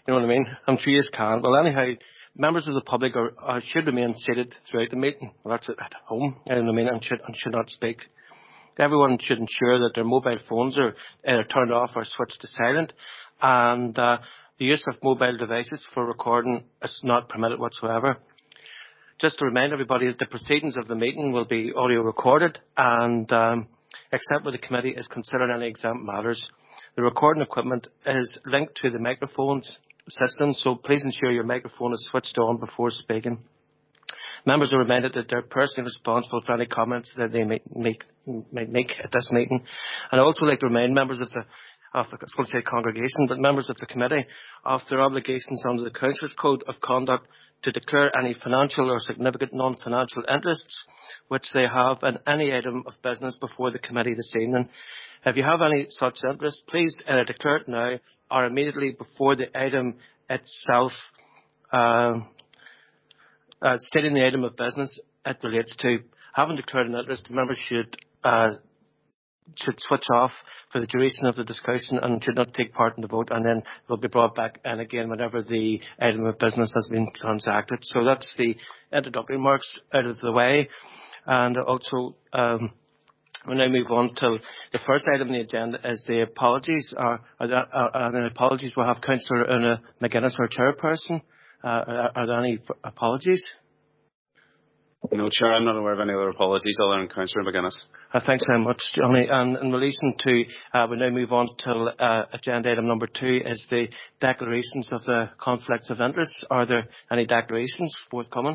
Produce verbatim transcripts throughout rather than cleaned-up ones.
You know what I mean? I'm sure you can. Well, anyhow, members of the public are, are should remain seated throughout the meeting. Well, that's at home. You know what I mean? And should, and should not speak. Everyone should ensure that their mobile phones are either turned off or switched to silent. And uh, the use of mobile devices for recording is not permitted whatsoever. Just to remind everybody that the proceedings of the meeting will be audio recorded and um, except where the committee is considering any exempt matters. The recording equipment is linked to the microphones system, so please ensure your microphone is switched on before speaking. Members are reminded that they're personally responsible for any comments that they may make, may make at this meeting. And I also like to remind members of the, of the, I was going to say congregation, but members of the committee of their obligations under the Councillors' Code of Conduct to declare any financial or significant non-financial interests which they have in any item of business before the committee this evening. If you have any such interest, please uh, declare it now or immediately before the item itself, uh, uh, stating the item of business it relates to. Having declared an interest, members should uh, should switch off for the duration of the discussion and should not take part in the vote, and then will be brought back in again whenever the item of business has been transacted. So that's the introductory remarks out of the way. And also, um, we'll now move on to the first item on the agenda is the apologies. Are, are, there, are, are there apologies? We'll have Councillor Una McGuinness, our chairperson. Uh, are, are there any apologies? No, Chair, I'm not aware of any other apologies other than Councillor McGuinness. Uh, thanks very much, Johnny. And in relation to, uh, we now move on to uh, agenda item number two is the declarations of the conflicts of interest. Are there any declarations forthcoming?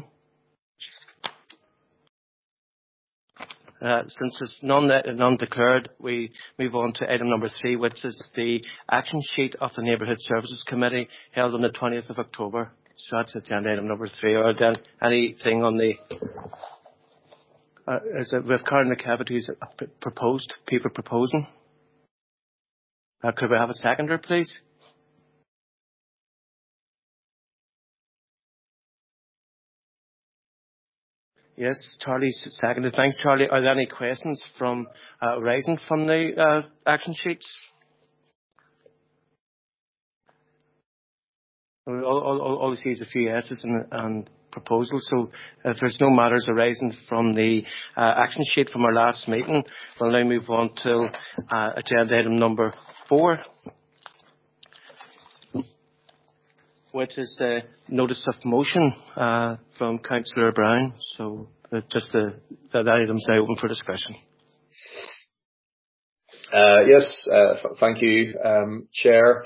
Uh, since it's none, none declared, we move on to item number three, which is the action sheet of the Neighbourhood Services Committee held on the twentieth of October. So that's agenda item number three. Are there anything on the... Uh, is it with Karen McCavitt who's proposed, people proposing? Uh, could we have a seconder, please? Yes, Charlie's seconded. Thanks, Charlie. Are there any questions from uh, arising from the uh, action sheets? All, all, all, all we see is a few yeses and, and proposals. So if there's no matters arising from the uh, action sheet from our last meeting, we'll now move on to uh, agenda item number four, which is the notice of motion uh, from Councillor Brown. So uh, just the, that item's now open for discussion. Uh, yes, uh, f- thank you, um, Chair.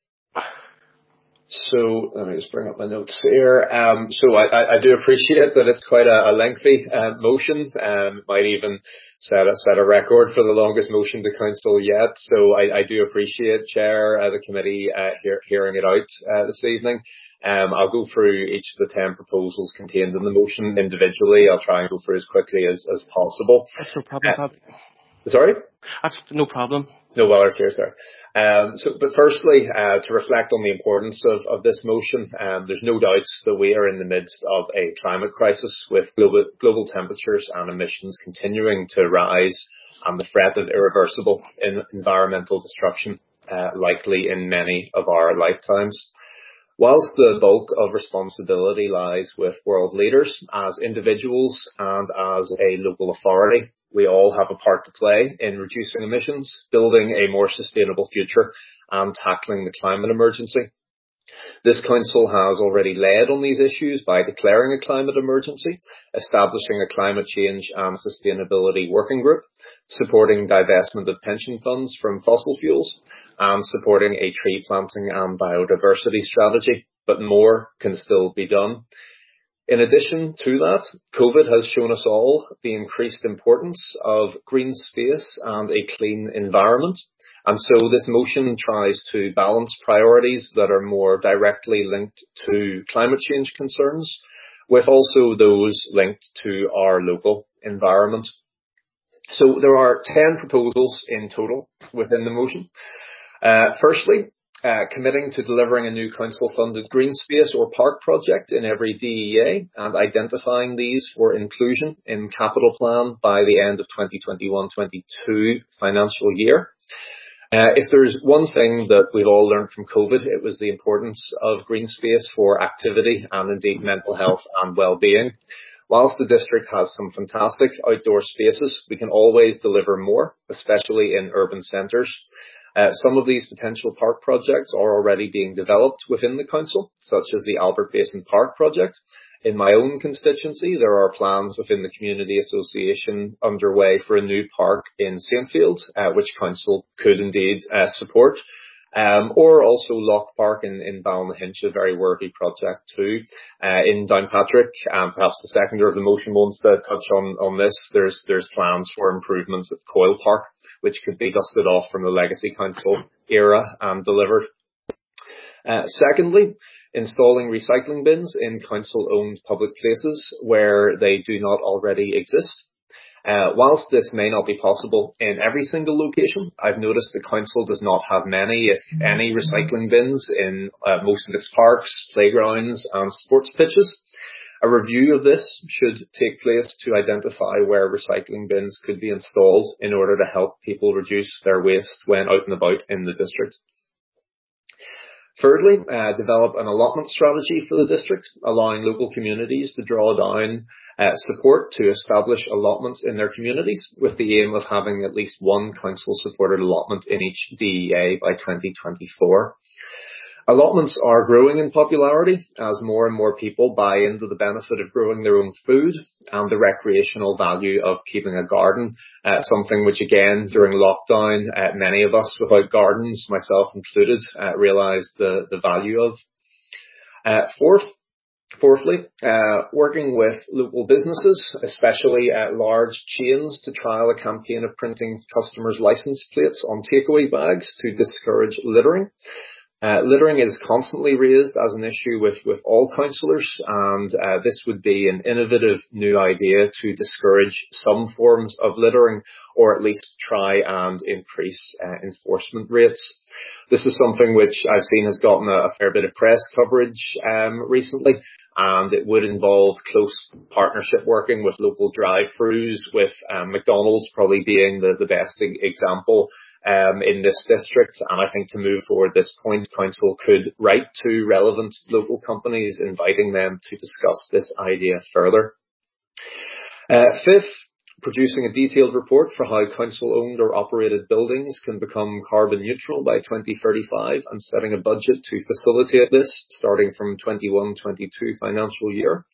So let me just bring up my notes here. Um, so I, I, I do appreciate that it's quite a, a lengthy uh, motion. Um, might even set a, set a record for the longest motion to council yet. So I, I do appreciate, Chair, uh, the committee uh, hear, hearing it out uh, this evening. Um, I'll go through each of the ten proposals contained in the motion individually. I'll try and go through as quickly as, as possible. That's no problem. Uh, sorry? That's no problem. No bother, Chair, sir. Um, so, but firstly, uh, to reflect on the importance of, of this motion, um, there's no doubt that we are in the midst of a climate crisis with global, global temperatures and emissions continuing to rise and the threat of irreversible in environmental destruction uh, likely in many of our lifetimes. Whilst the bulk of responsibility lies with world leaders, as individuals and as a local authority, we all have a part to play in reducing emissions, building a more sustainable future, and tackling the climate emergency. This council has already led on these issues by declaring a climate emergency, establishing a climate change and sustainability working group, supporting divestment of pension funds from fossil fuels, and supporting a tree planting and biodiversity strategy. But more can still be done. In addition to that, COVID has shown us all the increased importance of green space and a clean environment. And so this motion tries to balance priorities that are more directly linked to climate change concerns with also those linked to our local environment. So there are ten proposals in total within the motion. Uh, firstly, Uh, committing to delivering a new council-funded green space or park project in every D E A and identifying these for inclusion in capital plan by the end of twenty twenty-one twenty-two financial year. Uh, if there's one thing that we've all learned from COVID, it was the importance of green space for activity and indeed mental health and well-being. Whilst the district has some fantastic outdoor spaces, we can always deliver more, especially in urban centres. Uh, some of these potential park projects are already being developed within the council, such as the Albert Basin Park project. In my own constituency, there are plans within the Community Association underway for a new park in Saintfield, uh, which council could indeed uh, support. Um, or also Loch Park in, in Ballynahinch, a very worthy project too. Uh, in Downpatrick, um, perhaps the seconder of the motion wants to touch on, on this. There's, there's plans for improvements at Coyle Park, which could be dusted off from the Legacy Council era and delivered. Uh, secondly, installing recycling bins in council-owned public places where they do not already exist. Uh, whilst this may not be possible in every single location, I've noticed the council does not have many, if any, recycling bins in uh, most of its parks, playgrounds and sports pitches. A review of this should take place to identify where recycling bins could be installed in order to help people reduce their waste when out and about in the district. Thirdly, uh, develop an allotment strategy for the district, allowing local communities to draw down uh, support to establish allotments in their communities, with the aim of having at least one council-supported allotment in each D E A by twenty twenty-four. Allotments are growing in popularity as more and more people buy into the benefit of growing their own food and the recreational value of keeping a garden, uh, something which again during lockdown uh, many of us without gardens, myself included, uh, realised the, the value of. Uh, fourth, Fourthly, uh, working with local businesses, especially uh, large chains, to trial a campaign of printing customers' licence plates on takeaway bags to discourage littering. Uh, littering is constantly raised as an issue with, with all councillors, and uh, this would be an innovative new idea to discourage some forms of littering, or at least try and increase uh, enforcement rates. This is something which I've seen has gotten a, a fair bit of press coverage um, recently, and it would involve close partnership working with local drive-thrus, with um, McDonald's probably being the, the best e- example um, in this district. And I think to move forward this point, council could write to relevant local companies, inviting them to discuss this idea further. Uh, fifth, producing a detailed report for how council-owned or operated buildings can become carbon neutral by twenty thirty-five, and setting a budget to facilitate this starting from twenty-one twenty-two financial year.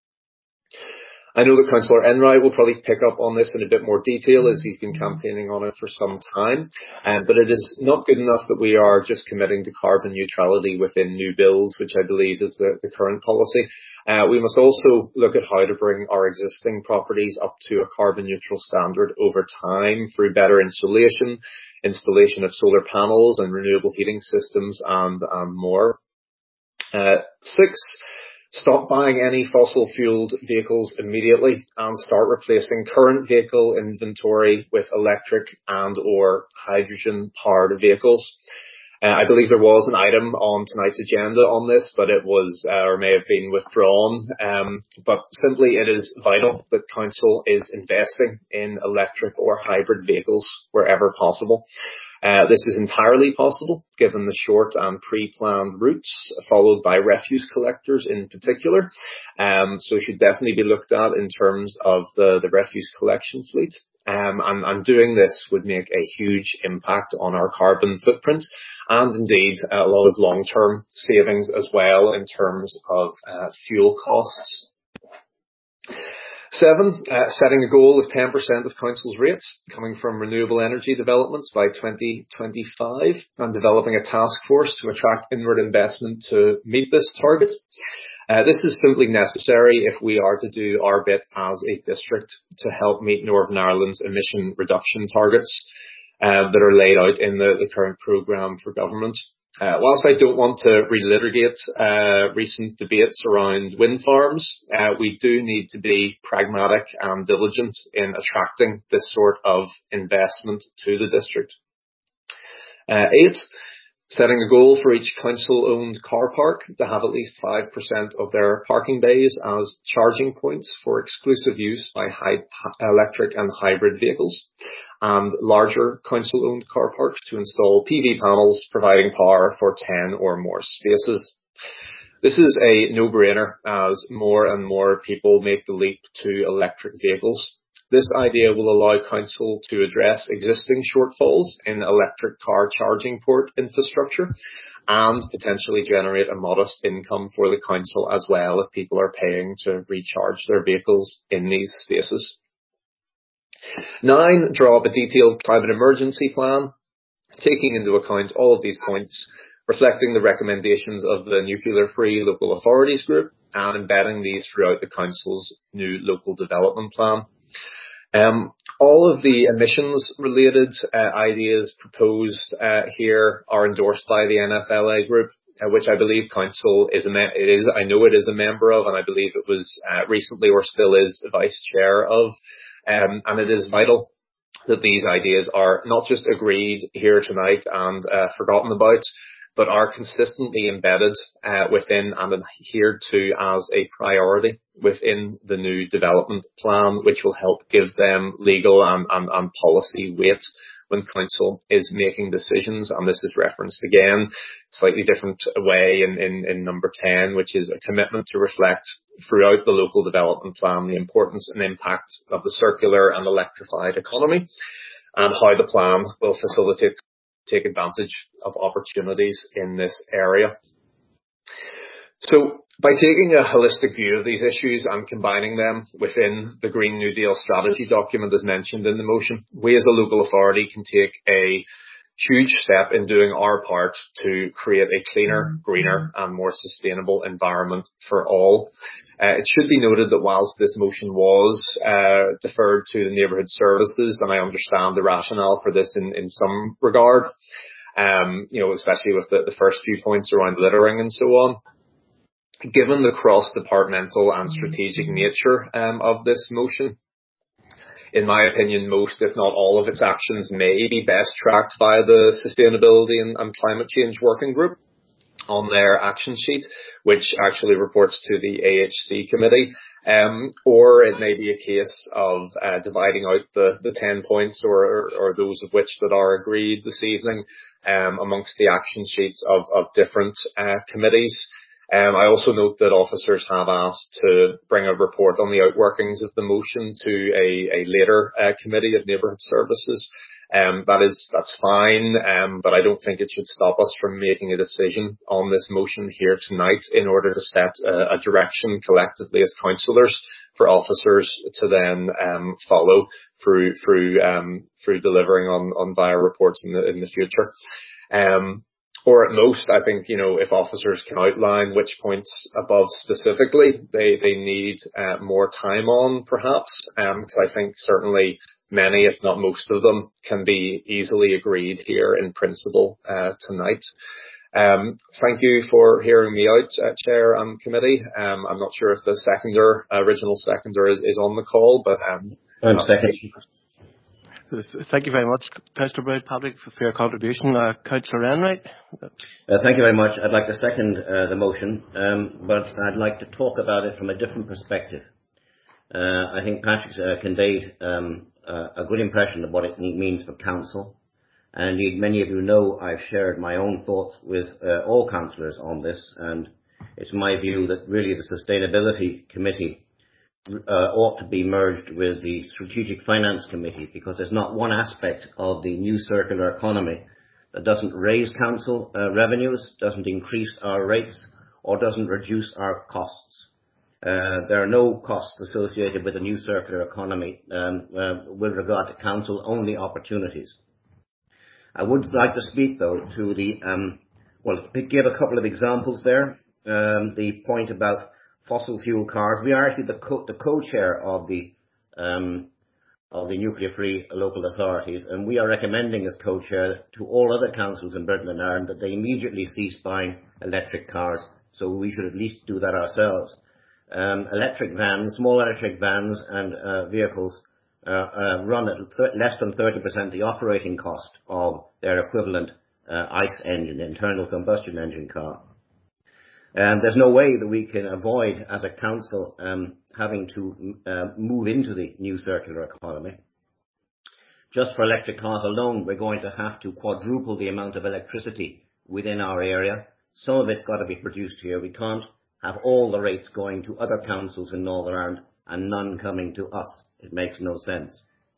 I know that Councillor Enright will probably pick up on this in a bit more detail as he's been campaigning on it for some time, um, but it is not good enough that we are just committing to carbon neutrality within new builds, which I believe is the, the current policy. Uh, we must also look at how to bring our existing properties up to a carbon neutral standard over time through better insulation, installation of solar panels and renewable heating systems, and, and more. Uh, six, stop buying any fossil-fueled vehicles immediately and start replacing current vehicle inventory with electric and or hydrogen-powered vehicles. Uh, I believe there was an item on tonight's agenda on this, but it was uh, or may have been withdrawn. Um, but simply it is vital that council is investing in electric or hybrid vehicles wherever possible. Uh, this is entirely possible given the short and pre-planned routes followed by refuse collectors in particular. Um, so it should definitely be looked at in terms of the, the refuse collection fleet. Um, and, and doing this would make a huge impact on our carbon footprint, and indeed a lot of long-term savings as well in terms of uh, fuel costs. Seven, uh, setting a goal of ten percent of council's rates coming from renewable energy developments by twenty twenty-five, and developing a task force to attract inward investment to meet this target. Uh, this is simply necessary if we are to do our bit as a district to help meet Northern Ireland's emission reduction targets uh, that are laid out in the, the current programme for government. Uh, whilst I don't want to relitigate uh, recent debates around wind farms, uh, we do need to be pragmatic and diligent in attracting this sort of investment to the district. Uh, eight, Setting a goal for each council-owned car park to have at least five percent of their parking bays as charging points for exclusive use by high, electric and hybrid vehicles, and larger council-owned car parks to install P V panels providing power for ten or more spaces. This is a no-brainer as more and more people make the leap to electric vehicles. This idea will allow council to address existing shortfalls in electric car charging port infrastructure and potentially generate a modest income for the council as well if people are paying to recharge their vehicles in these spaces. Nine, draw up a detailed climate emergency plan, taking into account all of these points, reflecting the recommendations of the Nuclear Free Local Authorities Group and embedding these throughout the council's new local development plan. Um, all of the emissions-related uh, ideas proposed uh, here are endorsed by the N F L A group, uh, which I believe Council is a me- it is. I know it is a member of, and I believe it was uh, recently or still is the vice chair of. Um, and it is vital that these ideas are not just agreed here tonight and uh, forgotten about, but are consistently embedded uh, within and adhered to as a priority within the new development plan, which will help give them legal and, and, and policy weight when council is making decisions. And this is referenced again, slightly different way in, in, in number ten, which is a commitment to reflect throughout the local development plan the importance and impact of the circular and electrified economy and how the plan will facilitate take advantage of opportunities in this area. So by taking a holistic view of these issues and combining them within the Green New Deal strategy document as mentioned in the motion, we as a local authority can take a huge step in doing our part to create a cleaner, greener and more sustainable environment for all. Uh, it should be noted that whilst this motion was uh, deferred to the neighbourhood services, and I understand the rationale for this in, in some regard, um, you know, especially with the, the first few points around littering and so on, given the cross-departmental and strategic nature um, of this motion, in my opinion, most, if not all of its actions may be best tracked by the Sustainability and, and Climate Change Working Group on their action sheet, which actually reports to the A H C committee, um, or it may be a case of uh, dividing out the, the ten points or, or, or those of which that are agreed this evening um, amongst the action sheets of, of different uh, committees. Um, I also note that officers have asked to bring a report on the outworkings of the motion to a, a later uh, committee of neighbourhood services. Um, that is, that's fine, um, but I don't think it should stop us from making a decision on this motion here tonight in order to set a, a direction collectively as councillors for officers to then um, follow through through um, through delivering on, on via reports in the in the future. Um, Or at most, I think, you know, if officers can outline which points above specifically they, they need uh, more time on, perhaps, because um, I think certainly many, if not most of them, can be easily agreed here in principle uh, tonight. Um, thank you for hearing me out, uh, Chair and Committee. Um, I'm not sure if the seconder, uh, original seconder is, is on the call, but... Um, I'm second. Thank you very much, Councillor Browne-Patrick, for your contribution. Uh, Councillor Enright. Uh, thank you very much. I'd like to second uh, the motion, um, but I'd like to talk about it from a different perspective. Uh, I think Patrick's uh, conveyed um, uh, a good impression of what it means for council. And indeed, many of you know I've shared my own thoughts with uh, all councillors on this, and it's my view that really the Sustainability Committee Uh, ought to be merged with the Strategic Finance Committee, because there's not one aspect of the new circular economy that doesn't raise council uh, revenues, doesn't increase our rates, or doesn't reduce our costs. Uh, there are no costs associated with the new circular economy um, uh, with regard to council, only opportunities. I would like to speak, though, to the, um, well, give a couple of examples there. Um, the point about fossil fuel cars. We are actually the, co- the co-chair of the um, of the nuclear-free local authorities, and we are recommending as co-chair to all other councils in Britain and Ireland that they immediately cease buying electric cars. So we should at least do that ourselves. Um, electric vans, small electric vans and uh, vehicles uh, uh, run at th- less than thirty percent the operating cost of their equivalent uh, ICE engine, internal combustion engine car. Um, there's no way that we can avoid, as a council, um, having to uh, move into the new circular economy. Just for electric cars alone, we're going to have to quadruple the amount of electricity within our area. Some of it's got to be produced here. We can't have all the rates going to other councils in Northern Ireland and none coming to us. It makes no sense.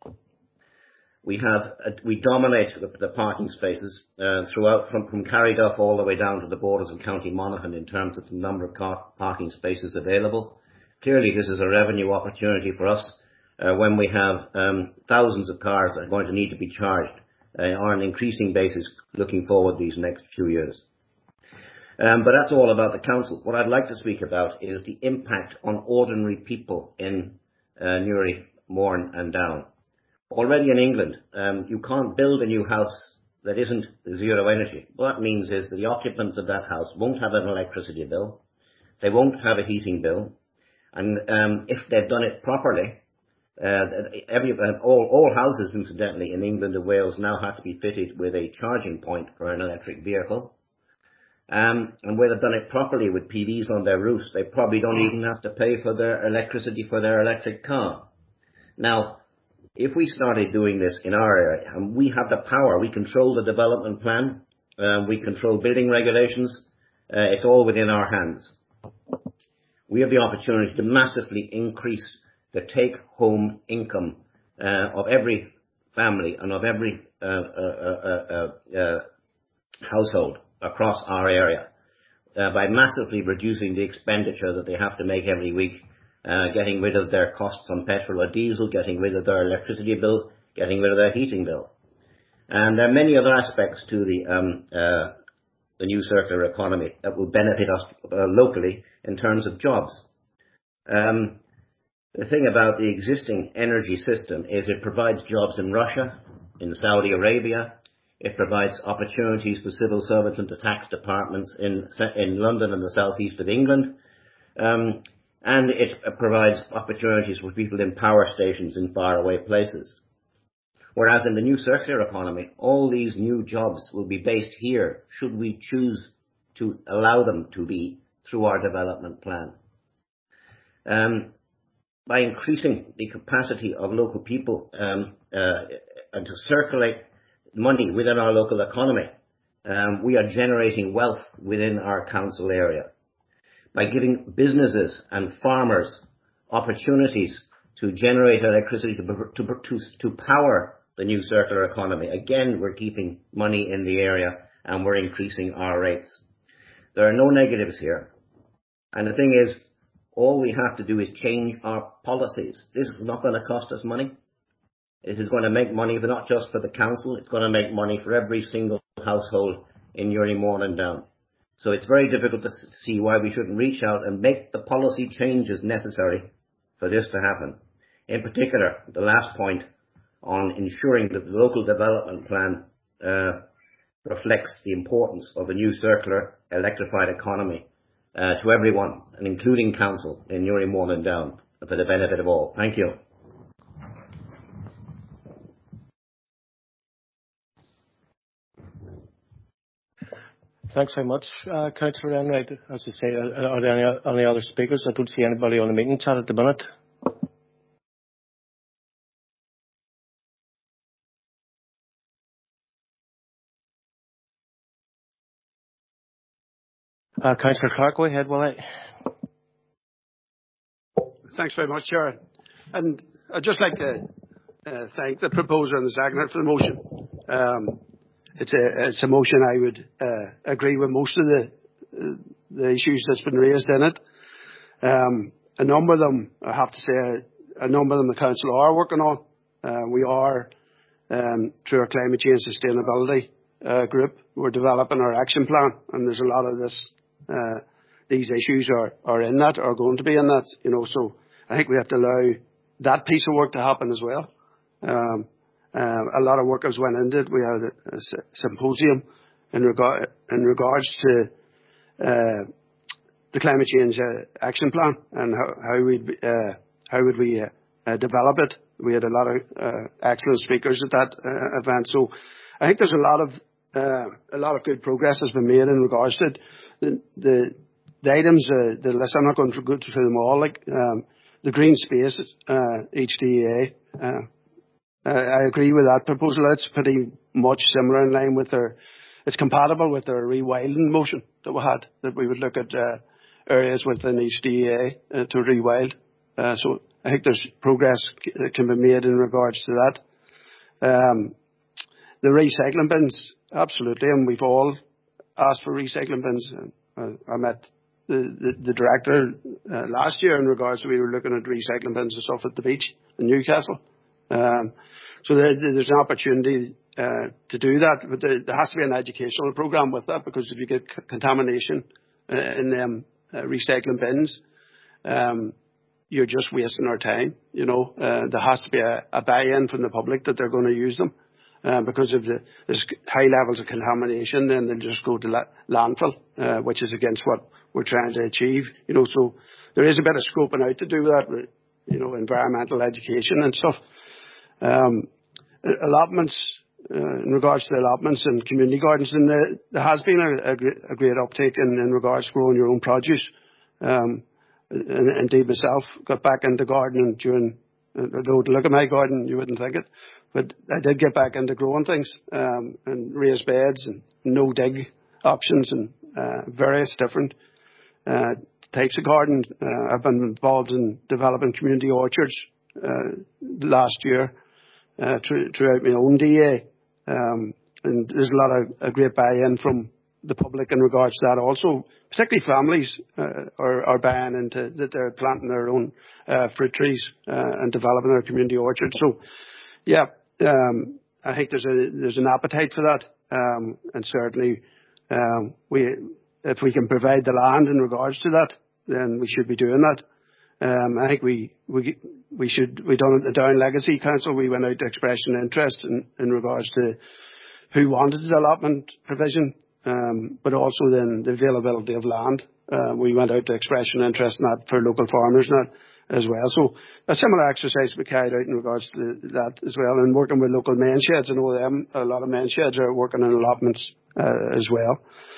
We have uh, we dominate the, the parking spaces uh, throughout, from, from Carryduff all the way down to the borders of County Monaghan in terms of the number of car parking spaces available. Clearly, this is a revenue opportunity for us uh, when we have um, thousands of cars that are going to need to be charged uh, on an increasing basis looking forward these next few years. Um, but that's all about the council. What I'd like to speak about is the impact on ordinary people in uh, Newry, Mourne and Down. Already in England, um, you can't build a new house that isn't zero energy. What that means is that the occupants of that house won't have an electricity bill, they won't have a heating bill, and um, if they've done it properly, uh, every, uh, all, all houses, incidentally, in England and Wales now have to be fitted with a charging point for an electric vehicle. Um, and where they've done it properly with P Vs on their roofs, they probably don't even have to pay for their electricity for their electric car. Now, if we started doing this in our area, and we have the power, we control the development plan, um, we control building regulations, uh, it's all within our hands. We have the opportunity to massively increase the take-home income uh, of every family and of every uh, uh, uh, uh, uh, household across our area uh, by massively reducing the expenditure that they have to make every week. Uh, getting rid of their costs on petrol or diesel, getting rid of their electricity bill, getting rid of their heating bill. And there are many other aspects to the, um, uh, the new circular economy that will benefit us uh, locally in terms of jobs. Um, the thing about the existing energy system is it provides jobs in Russia, in Saudi Arabia. It provides opportunities for civil servants and the tax departments in, in London and the southeast of England. Um, And it provides opportunities for people in power stations in faraway places. Whereas in the new circular economy, all these new jobs will be based here, should we choose to allow them to be through our development plan. Um, by increasing the capacity of local people um, uh, and to circulate money within our local economy, um, we are generating wealth within our council area. By giving businesses and farmers opportunities to generate electricity to, to, to, to power the new circular economy. Again, we're keeping money in the area and we're increasing our rates. There are no negatives here. And the thing is, all we have to do is change our policies. This is not going to cost us money. It is going to make money for not just for the council, it's going to make money for every single household in Newry, Mourne and Down. So it's very difficult to see why we shouldn't reach out and make the policy changes necessary for this to happen. In particular, the last point on ensuring that the local development plan uh, reflects the importance of a new circular electrified economy uh, to everyone, and including council in Newry, Mourne and Down, for the benefit of all. Thank you. Thanks very much, uh, Councillor Enright. As I say, are, are there any, any other speakers? I don't see anybody on the meeting chat at the minute. Uh, Councillor Clark, go ahead, will I? Thanks very much, Chair. And I'd just like to uh, thank the proposer and the seconder for the motion. Um, It's a, it's a motion I would uh, agree with most of the uh, the issues that's been raised in it. Um, a number of them, I have to say, a number of them the council are working on. Uh, we are, um, through our climate change sustainability uh, group, we're developing our action plan, and there's a lot of this. Uh, these issues are are in that, are going to be in that. You know, so I think we have to allow that piece of work to happen as well. Um, Uh, a lot of work has went into it. We had a, a symposium in regard in regards to uh, the climate change uh, action plan and how, how we uh, how would we uh, uh, develop it. We had a lot of uh, excellent speakers at that uh, event. So I think there's a lot of uh, a lot of good progress has been made in regards to it. The, the, the items, uh, the list, I'm not going to go through them all, like um, the green space, uh, H D A. Uh, I agree with that proposal. It's pretty much similar in line with their, it's compatible with their rewilding motion that we had, that we would look at uh, areas within H D A uh, to rewild. Uh, so I think there's progress that can be made in regards to that. Um, the recycling bins, absolutely, and we've all asked for recycling bins. Uh, I met the, the, the director uh, last year in regards to we were looking at recycling bins and stuff at the beach in Newcastle. Um, so there, there's an opportunity uh, to do that, but there, there has to be an educational program with that, because if you get c- contamination uh, in them uh, recycling bins, um, you're just wasting our time. You know, uh, there has to be a, a buy-in from the public that they're going to use them, uh, because if the, there's high levels of contamination, then they'll just go to la- landfill, uh, which is against what we're trying to achieve. You know, so there is a bit of scoping out to do that with, you know, environmental education and stuff. Um, allotments, uh, in regards to allotments and community gardens, and there, there has been a, a, great, a great uptake in, in regards to growing your own produce. Um, and indeed myself got back into gardening during, although to look at my garden you wouldn't think it, but I did get back into growing things, um, and raised beds and no dig options and uh, various different uh, types of garden. Uh, I've been involved in developing community orchards uh, last year uh, through, throughout my own D A, um, and there's a lot of a great buy-in from the public in regards to that also, particularly families uh, are, are buying into that they're planting their own uh, fruit trees uh, and developing their community orchards. So, yeah, um, I think there's a there's an appetite for that, um, and certainly um, we if we can provide the land in regards to that, then we should be doing that. Um, I think we we we should we done at the Down Legacy Council. We went out to expression interest in, in regards to who wanted the allotment provision. Um, but also then the availability of land. Uh, we went out to expression interest in that for local farmers and that as well. So a similar exercise we carried out in regards to that as well, and working with local men sheds. I know them, a lot of men sheds are working on allotments uh, as well.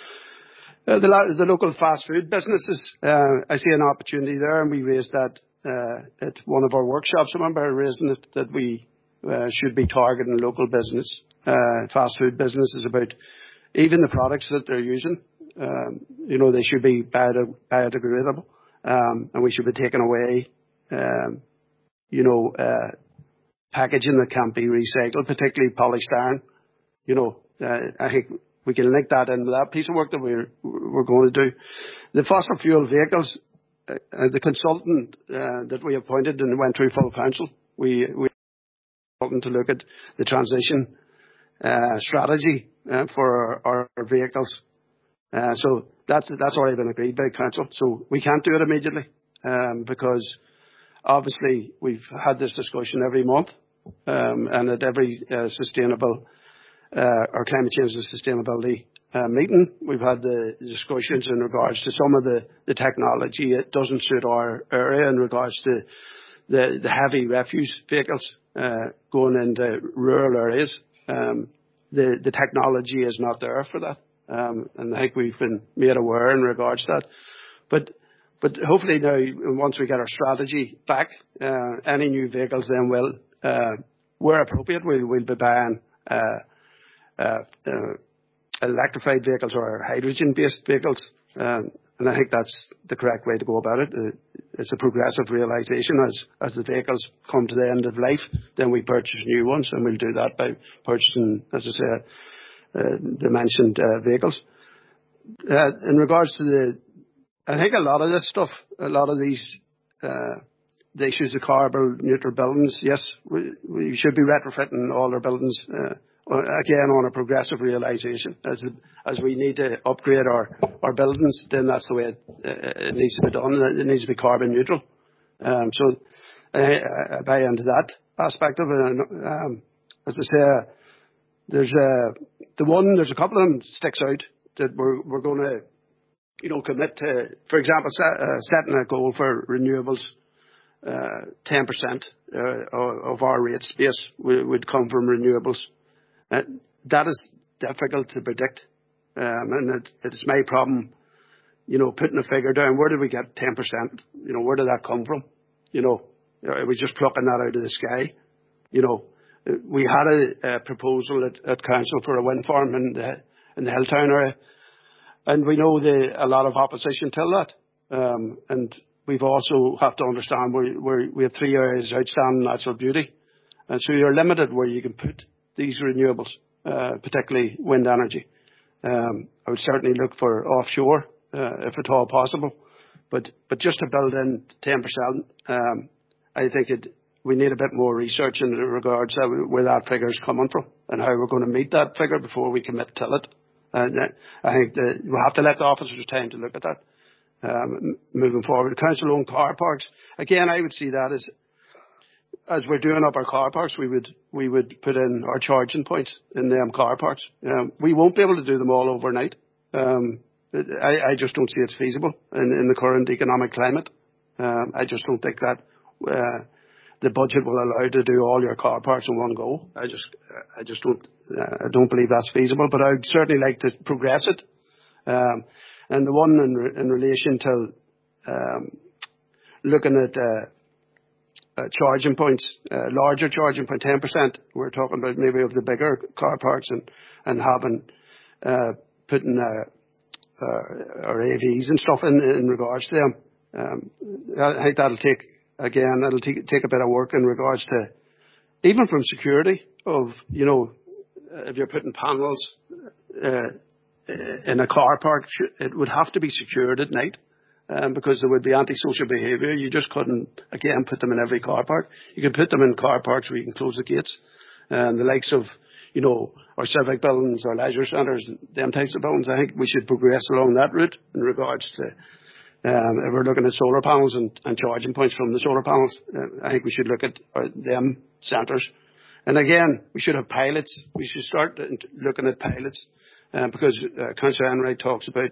Uh, the, the local fast food businesses, uh, I see an opportunity there, and we raised that uh, at one of our workshops. I remember raising it that we uh, should be targeting local business, uh, fast food businesses about even the products that they're using. Um, you know, they should be biodeg- biodegradable, um, and we should be taking away, um, you know, uh, packaging that can't be recycled, particularly polystyrene. You know, uh, I think we can link that in with that piece of work that we're we're going to do. The fossil fuel vehicles, uh, uh, the consultant uh, that we appointed and went through full council, we we consultant to look at the transition uh, strategy uh, for our, our vehicles. Uh, so that's that's already been agreed by council. So we can't do it immediately um, because obviously we've had this discussion every month, um, and at every uh, sustainable uh, or climate change and sustainability uh, meeting, we've had the discussions in regards to some of the, the technology. It doesn't suit our area in regards to the, the heavy refuse vehicles uh, going into rural areas. Um, the, the technology is not there for that. Um, and I think we've been made aware in regards to that. But but hopefully now, once we get our strategy back, uh, any new vehicles then will, uh, where appropriate, we'll, we'll be buying uh, uh, uh, electrified vehicles or hydrogen-based vehicles. Um, and I think that's the correct way to go about it. Uh, it's a progressive realisation. As, as the vehicles come to the end of life, then we purchase new ones, and we'll do that by purchasing, as I say, Uh, the mentioned uh, vehicles. Uh, in regards to the, I think a lot of this stuff, a lot of these, uh, the issues of carbon neutral buildings, yes, we, we should be retrofitting all our buildings, uh, again on a progressive realisation. As as we need to upgrade our, our buildings, then that's the way it, uh, it needs to be done. It needs to be carbon neutral. Um, so I, I buy into that aspect of it. And, um, as I say, uh, There's a, the one, there's a couple of them sticks out that we're, we're going to, you know, commit to, for example, set, uh, setting a goal for renewables, uh, ten percent uh, of our rate space would, would come from renewables. Uh, that is, difficult to predict. Um, and it, it's my problem, you know, putting a figure down. Where did we get ten percent? You know, where did that come from? You know, are we just plucking that out of the sky? You know, we had a, a proposal at, at council for a wind farm in the, in the Hilltown area. And we know the, a lot of opposition to that. Um, and we've also have to understand we we we have three areas of outstanding natural beauty. And so you're limited where you can put these renewables, uh, particularly wind energy. Um, I would certainly look for offshore, uh, if at all possible. But, but just to build in ten percent, um, I think it, we need a bit more research in regards to where that figure is coming from and how we're going to meet that figure before we commit to it. And I think that we have to let the officers time to look at that, um, moving forward. Council-owned car parks, again, I would see that as, as we're doing up our car parks, we would we would put in our charging points in them car parks. Um, we won't be able to do them all overnight. Um, I, I just don't see it feasible in, in the current economic climate. Um, I just don't think that uh, the budget will allow to do all your car parks in one go. I just I just don't uh, I don't believe that's feasible. But I'd certainly like to progress it. Um, and the one in, re- in relation to um, looking at uh, Uh, charging points, uh, larger charging point, ten percent. We're talking about maybe of the bigger car parks and, and having, uh, putting, uh, uh, our A Vs and stuff in, in regards to them. Um, I think that'll take, again, that'll take, take a bit of work in regards to, even from security of, you know, if you're putting panels, uh, in a car park, it would have to be secured at night. Um, because there would be antisocial behaviour. You just couldn't, again, put them in every car park. You can put them in car parks where you can close the gates. And the likes of, you know, our civic buildings, our leisure centres, them types of buildings, I think we should progress along that route in regards to, um, if we're looking at solar panels and, and charging points from the solar panels, uh, I think we should look at uh, them centres. And again, we should have pilots. We should start looking at pilots, uh, because uh, Councillor Enright talks about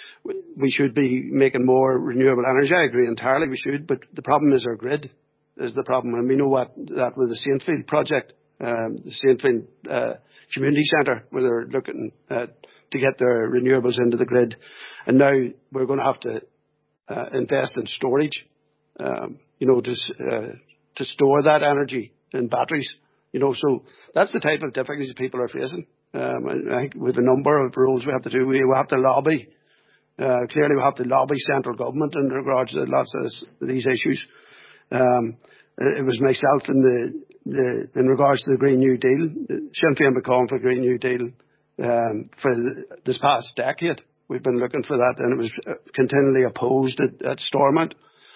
we should be making more renewable energy. I agree entirely, we should, but the problem is our grid is the problem. And we know what that with the Saintfield project, um, the Saintfield uh, Community Centre, where they're looking uh, to get their renewables into the grid. And now we're going to have to uh, invest in storage, um, you know, to, uh, to store that energy in batteries. You know, so that's the type of difficulties people are facing. Um, and I think with a number of rules we have to do, we have to lobby. Uh, clearly we have to lobby central government in regards to lots of this, these issues. Um, it was myself in the, the, in regards to the Green New Deal, Sinn Féin been calling for the Green New Deal, um, for this past decade. We've been looking for that, and it was continually opposed at, at Stormont.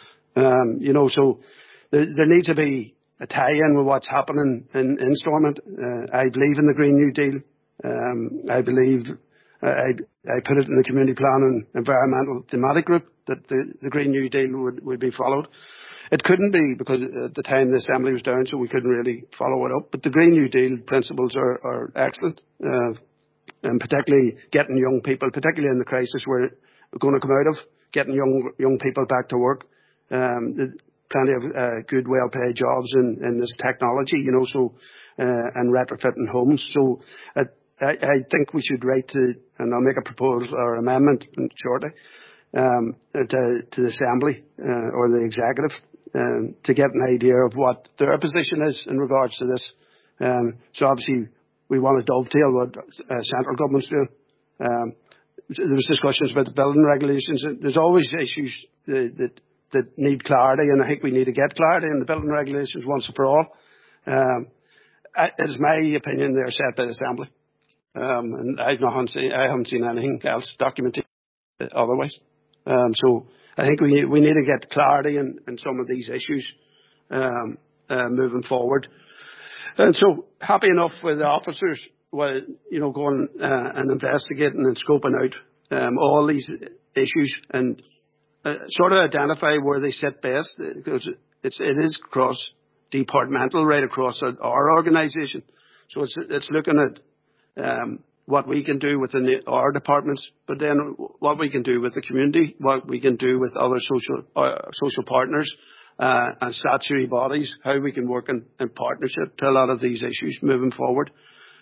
Um, you know, so there, there needs to be a tie-in with what's happening in, in Stormont. Uh, I believe in the Green New Deal. Um, I believe I, I put it in the community plan and environmental thematic group that the, the Green New Deal would, would be followed. It couldn't be because at the time the Assembly was down, so we couldn't really follow it up. But the Green New Deal principles are, are excellent, uh, and particularly getting young people, particularly in the crisis we're going to come out of, getting young young people back to work. Um, the, plenty of uh, good, well-paid jobs in, in this technology, you know, so uh, and retrofitting homes. So uh, I, I think we should write to, and I'll make a proposal or amendment shortly, um, to, to the Assembly uh, or the Executive um, to get an idea of what their position is in regards to this. Um, so obviously we want to dovetail what uh, central government's doing. Um, there was discussions about the building regulations. There's always issues that, that that need clarity, and I think we need to get clarity in the building regulations once and for all. Um, it's my opinion they're set by the Assembly. Um, and I've not seen, I haven't seen anything else documented otherwise. Um, so I think we we need to get clarity in, in some of these issues um, uh, moving forward. And so happy enough with the officers, well, you know, going uh, and investigating and scoping out um, all these issues and uh, sort of identify where they sit best, because it's it is cross departmental right across our organisation. So it's it's looking at Um, what we can do within the, our departments, but then what we can do with the community, what we can do with other social uh, social partners uh, and statutory bodies, how we can work in, in partnership to a lot of these issues moving forward.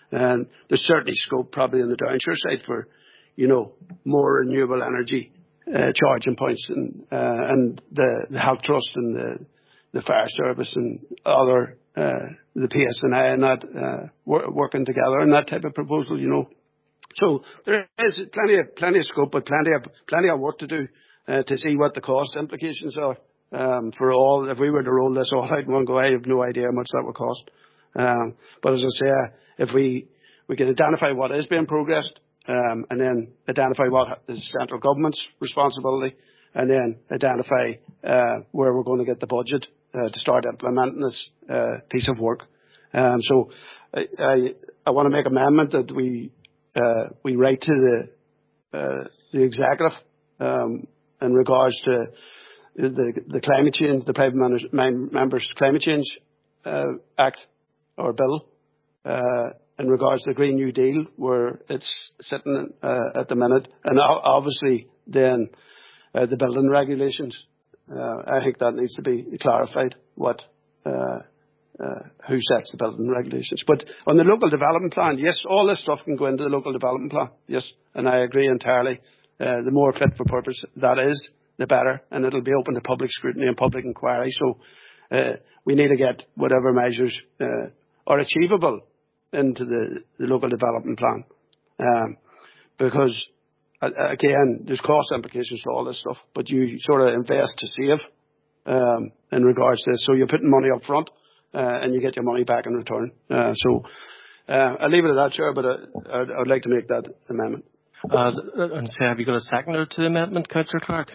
And there's certainly scope probably in the Downshire side for, you know, more renewable energy uh, charging points, and uh, and the, the Health Trust and the, the Fire Service and other, uh, the P S N I and that, uh, wor- working together in that type of proposal, you know. So there is plenty of, plenty of scope, but plenty of, plenty of work to do, uh, to see what the cost implications are, um, for all. If we were to roll this all out in one go, I have no idea how much that would cost. Um, but as I say, uh, if we, we can identify what is being progressed, um, and then identify what is central government's responsibility, and then identify, uh, where we're going to get the budget, uh, to start implementing this, uh, piece of work. Um, so I, I, I want to make an amendment that we, uh, we write to the, uh, the executive, um, in regards to the, the climate change, the private members' climate change, uh, act or bill, uh, in regards to the Green New Deal, where it's sitting uh, at the minute, and obviously then uh, the building regulations. Uh, I think that needs to be clarified. What, uh, uh, who sets the building regulations? But on the local development plan, yes, all this stuff can go into the local development plan. Yes, and I agree entirely. Uh, the more fit for purpose that is, the better, and it'll be open to public scrutiny and public inquiry. So uh, we need to get whatever measures uh, are achievable into the, the local development plan, um, because uh, again, there's cost implications to all this stuff, but you sort of invest to save, um, in regards to this. So you're putting money up front, uh, and you get your money back in return. Uh, so uh, I'll leave it at that, Chair, but I, I'd, I'd like to make that amendment. Uh, and say, have you got a seconder to the amendment, Councillor Clark?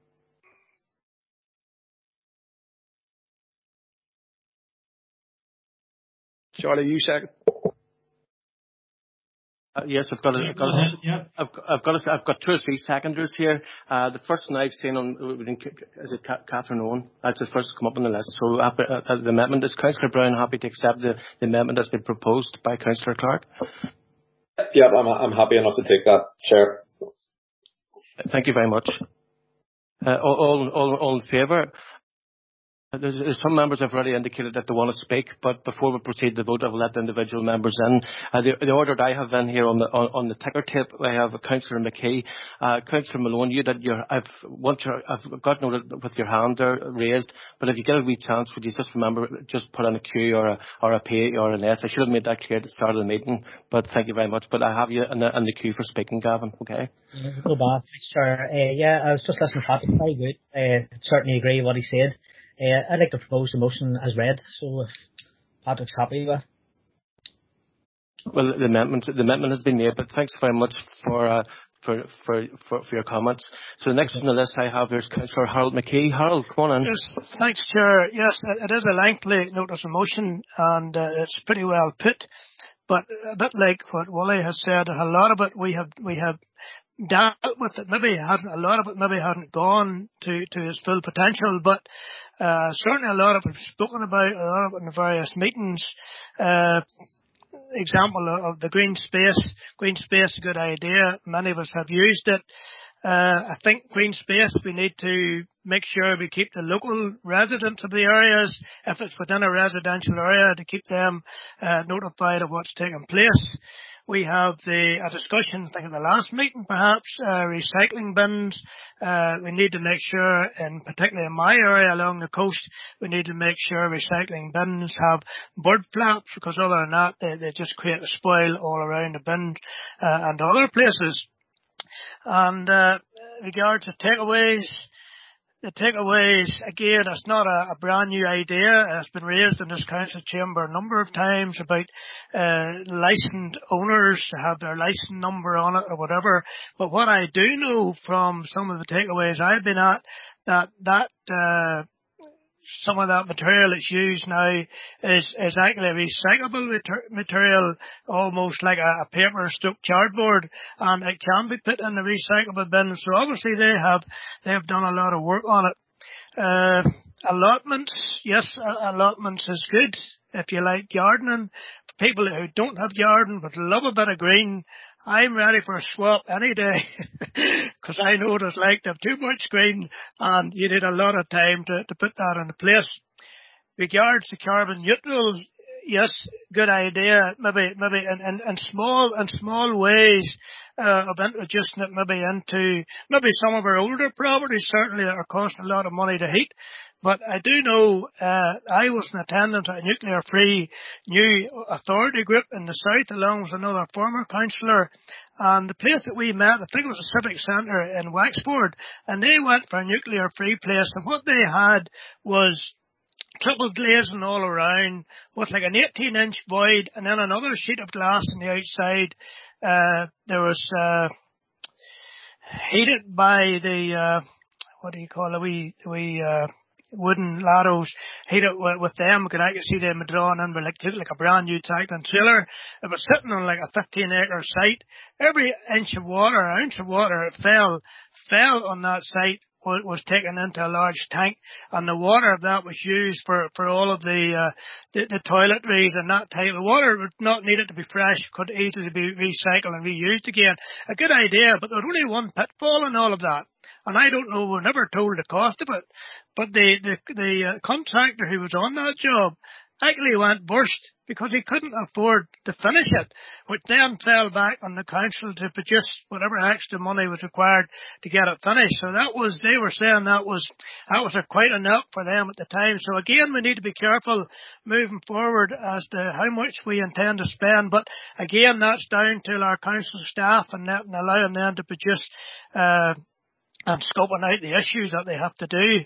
Charlie, you second. Uh, yes, I've got a, I've got a, yeah. I've, I've got a, I've got two or three seconders here. Uh, the first one I've seen on, is it Catherine Owen? That's the first to come up on the list. So uh, uh, the amendment, is Councillor Brown happy to accept the, the amendment that's been proposed by Councillor Clark? Yeah, I'm, I'm happy enough to take that, Chair. Thank you very much. Uh, all, all, all in favour? There's, there's some members have already indicated that they want to speak, but before we proceed to vote, I'll let the individual members in. Uh, the, the order that I have in here on the on, on the ticker tape, I have Councillor McKee, uh, Councillor Malone. You that you're, I've want your, I've got noted with your hand there raised, but if you get a wee chance, would you just remember just put on a Q or a or a P or an S? I should have made that clear at the start of the meeting, but thank you very much. But I have you in the, in the queue for speaking, Gavin. Okay. No bad, thanks, Chair. Uh, yeah, I was just listening to Patrick. Very good. Uh, certainly agree with what he said. Uh, I'd like to propose the motion as read, so if Patrick's happy with it. Well, the amendment, the amendment has been made, but thanks very much for, uh, for, for, for, for your comments. So the next on the list I have here is Councillor Harold McKee. Harold, come on in. Yes, thanks, Chair. Yes, it is a lengthy notice of motion, and uh, it's pretty well put. But a bit like what Wally has said, a lot of it we have, we have dealt with it. Maybe it hasn't, a lot of it maybe hasn't gone to, to its full potential, but uh, certainly a lot of it spoken about, a lot of it in various meetings. Uh, example of the green space. Green space is a good idea. Many of us have used it. Uh, I think green space, we need to make sure we keep the local residents of the areas, if it's within a residential area, to keep them uh, notified of what's taking place. We have the a discussion, I think in the last meeting perhaps, uh, recycling bins. Uh, we need to make sure, and particularly in my area along the coast, we need to make sure recycling bins have bird flaps, because other than that, they, they just create a spoil all around the bins uh, and other places. And uh, regards to takeaways, the takeaways, again, it's not a, a brand new idea. It's been raised in this council chamber a number of times about uh, licensed owners to have their license number on it or whatever. But what I do know from some of the takeaways I've been at, that that uh, some of that material that's used now is, is actually a recyclable material, almost like a, a paper stroke cardboard, and it can be put in the recyclable bin. So obviously they have, they have done a lot of work on it. Uh, allotments, yes, allotments is good if you like gardening. For people who don't have garden but love a bit of green, I'm ready for a swap any day, because I know what it's like to have too much green, and you need a lot of time to, to put that into place. Regards to carbon neutral, yes, good idea. Maybe, maybe in, in, in small, in small ways, uh, of introducing it maybe into, maybe some of our older properties certainly that are costing a lot of money to heat. But I do know, uh, I was in attendance at a nuclear free new authority group in the south along with another former councillor. And the place that we met, I think it was a civic centre in Wexford, and they went for a nuclear free place, and what they had was triple glazing all around with like an eighteen inch void and then another sheet of glass on the outside. Uh, there was, uh, heated by the, uh, what do you call it, we, we, uh, wooden laddos, heated with, with them. We could actually see them drawn in with like, like a brand new tank and trailer. It was sitting on like a fifteen acre site. Every inch of water, ounce of water, it fell, fell on that site was taken into a large tank, and the water of that was used for, for all of the, uh, the, the toiletries and that type of water. Was not needed to be fresh, could easily be recycled and reused again. A good idea, but there was only one pitfall in all of that. And I don't know, we're never told the cost of it, but the, the, the uh, contractor who was on that job actually went burst because he couldn't afford to finish it, which then fell back on the council to produce whatever extra money was required to get it finished. So that was, they were saying that was, that was a quite a nut for them at the time. So again, we need to be careful moving forward as to how much we intend to spend. But again, that's down to our council staff and letting, allowing them to produce, uh, and scoping out the issues that they have to do.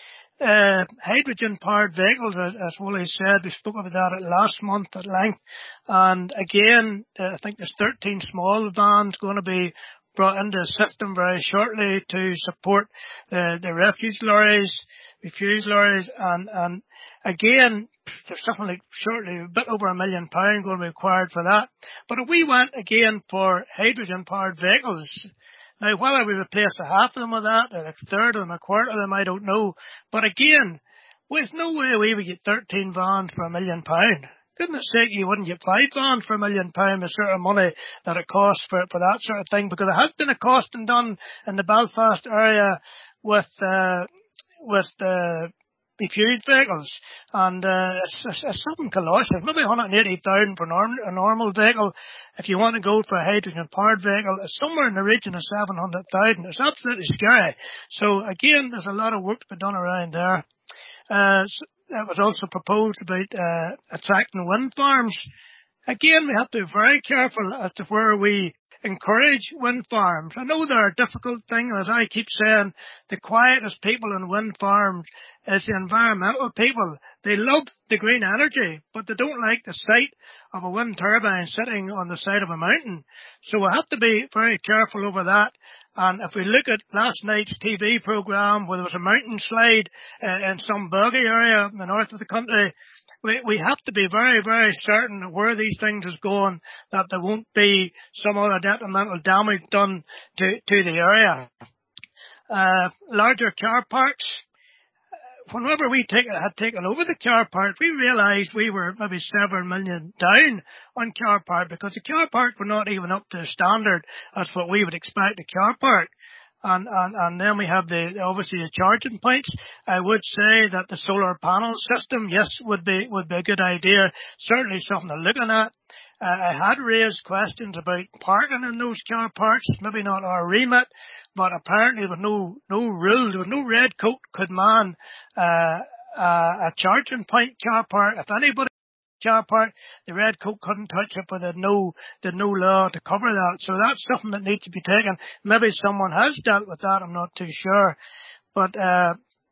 Uh, hydrogen-powered vehicles, as, as Wooly said, we spoke about that last month at length. And again, uh, I think there's thirteen small vans going to be brought into the system very shortly to support the, the refuse lorries, refuse lorries, and, and again, there's something like shortly a bit over a million pound going to be required for that. But if we went again for hydrogen-powered vehicles, now, whether we replace a half of them with that, or a third of them, a quarter of them, I don't know. But again, there's no way we would get thirteen vans for a million pound. Goodness sake, you wouldn't get five vans for a million pound, the sort of money that it costs for, for that sort of thing, because there has been a costing done in the Belfast area with, uh, with, uh, refuse vehicles, and uh, it's, it's, it's something colossal. Maybe one hundred eighty thousand for norm, a normal vehicle. If you want to go for a hydrogen-powered vehicle, it's somewhere in the region of seven hundred thousand. It's absolutely scary. So again, there's a lot of work to be done around there. Uh, it was also proposed about uh, attracting wind farms. Again, we have to be very careful as to where we encourage wind farms. I know they're a difficult thing, as I keep saying, the quietest people in wind farms is the environmental people. They love the green energy, but they don't like the sight of a wind turbine sitting on the side of a mountain. So we have to be very careful over that. And if we look at last night's T V programme where there was a mountain slide uh, in some boggy area in the north of the country, we, we have to be very, very certain of where these things is going, that there won't be some other detrimental damage done to, to the area. Uh, larger car parks. Whenever we take, had taken over the car park, we realised we were maybe several million down on car park because the car park were not even up to the standard as what we would expect a car park. And, and, and then we have the, obviously the charging points. I would say that the solar panel system, yes, would be, would be a good idea. Certainly something to looking at. Uh, I had raised questions about parking in those car parks, maybe not our remit, but apparently with no, no rules, with no red coat could man, uh, uh, a charging point car park. If anybody car park, the red coat couldn't touch it, but there's no, there's no law to cover that. So that's something that needs to be taken. Maybe someone has dealt with that, I'm not too sure. But, uh,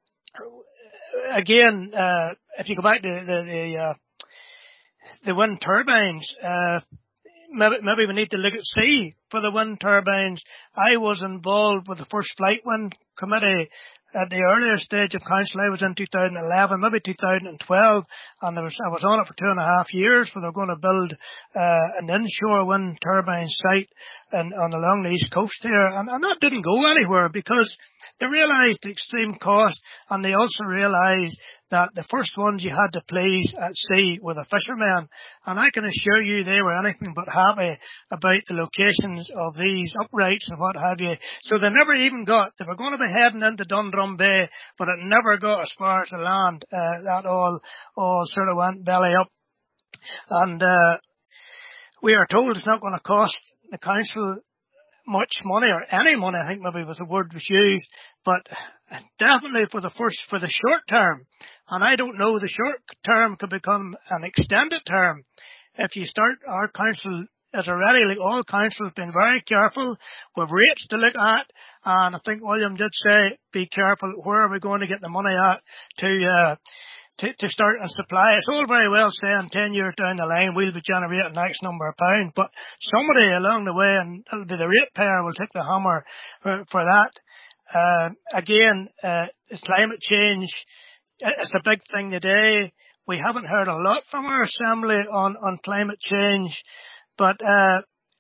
again, uh, if you go back to the, the, uh, the wind turbines, uh, maybe, maybe we need to look at sea for the wind turbines. I was involved with the first flight wind committee at the earlier stage of council. I was in two thousand eleven, maybe two thousand twelve, and there was, I was on it for two and a half years where they're going to build uh, an inshore wind turbine site and, on along the east coast here, and, and that didn't go anywhere because they realised the extreme cost, and they also realised that the first ones you had to please at sea were the fishermen, and I can assure you they were anything but happy about the locations of these uprights and what have you. So they never even got, they were going to be heading into Dundrum Bay, but it never got as far as the land. Uh, that all, all sort of went belly up. And uh, we are told it's not going to cost the council much money, or any money, I think maybe was the word was used, but definitely for the first, for the short term. And I don't know, the short term could become an extended term. If you start, our council is already, like all councils, been very careful with rates to look at, and I think William did say, be careful, where are we going to get the money at to, uh, To, to start and supply. It's all very well saying ten years down the line we'll be generating X number of pounds, but somebody along the way, and it'll be the ratepayer, will take the hammer for, for that. Uh, again, uh, climate change, it's a big thing today. We haven't heard a lot from our assembly on, on climate change, but uh,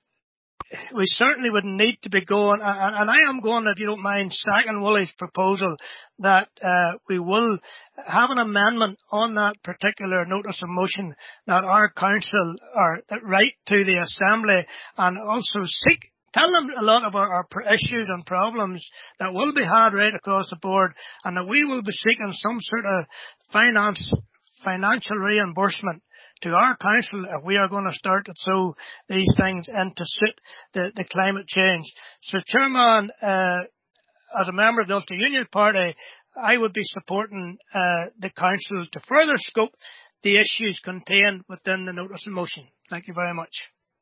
we certainly would need to be going, and, and I am going, if you don't mind, second Willie's proposal that uh, we will have an amendment on that particular notice of motion that our council, or that write to the Assembly, and also seek, tell them a lot of our, our issues and problems that will be had right across the board, and that we will be seeking some sort of finance, financial reimbursement to our council if we are going to start to throw these things in to suit the, the climate change. So, Chairman, uh, as a member of the Ulster Union Party, I would be supporting uh, the council to further scope the issues contained within the notice of motion. Thank you very much.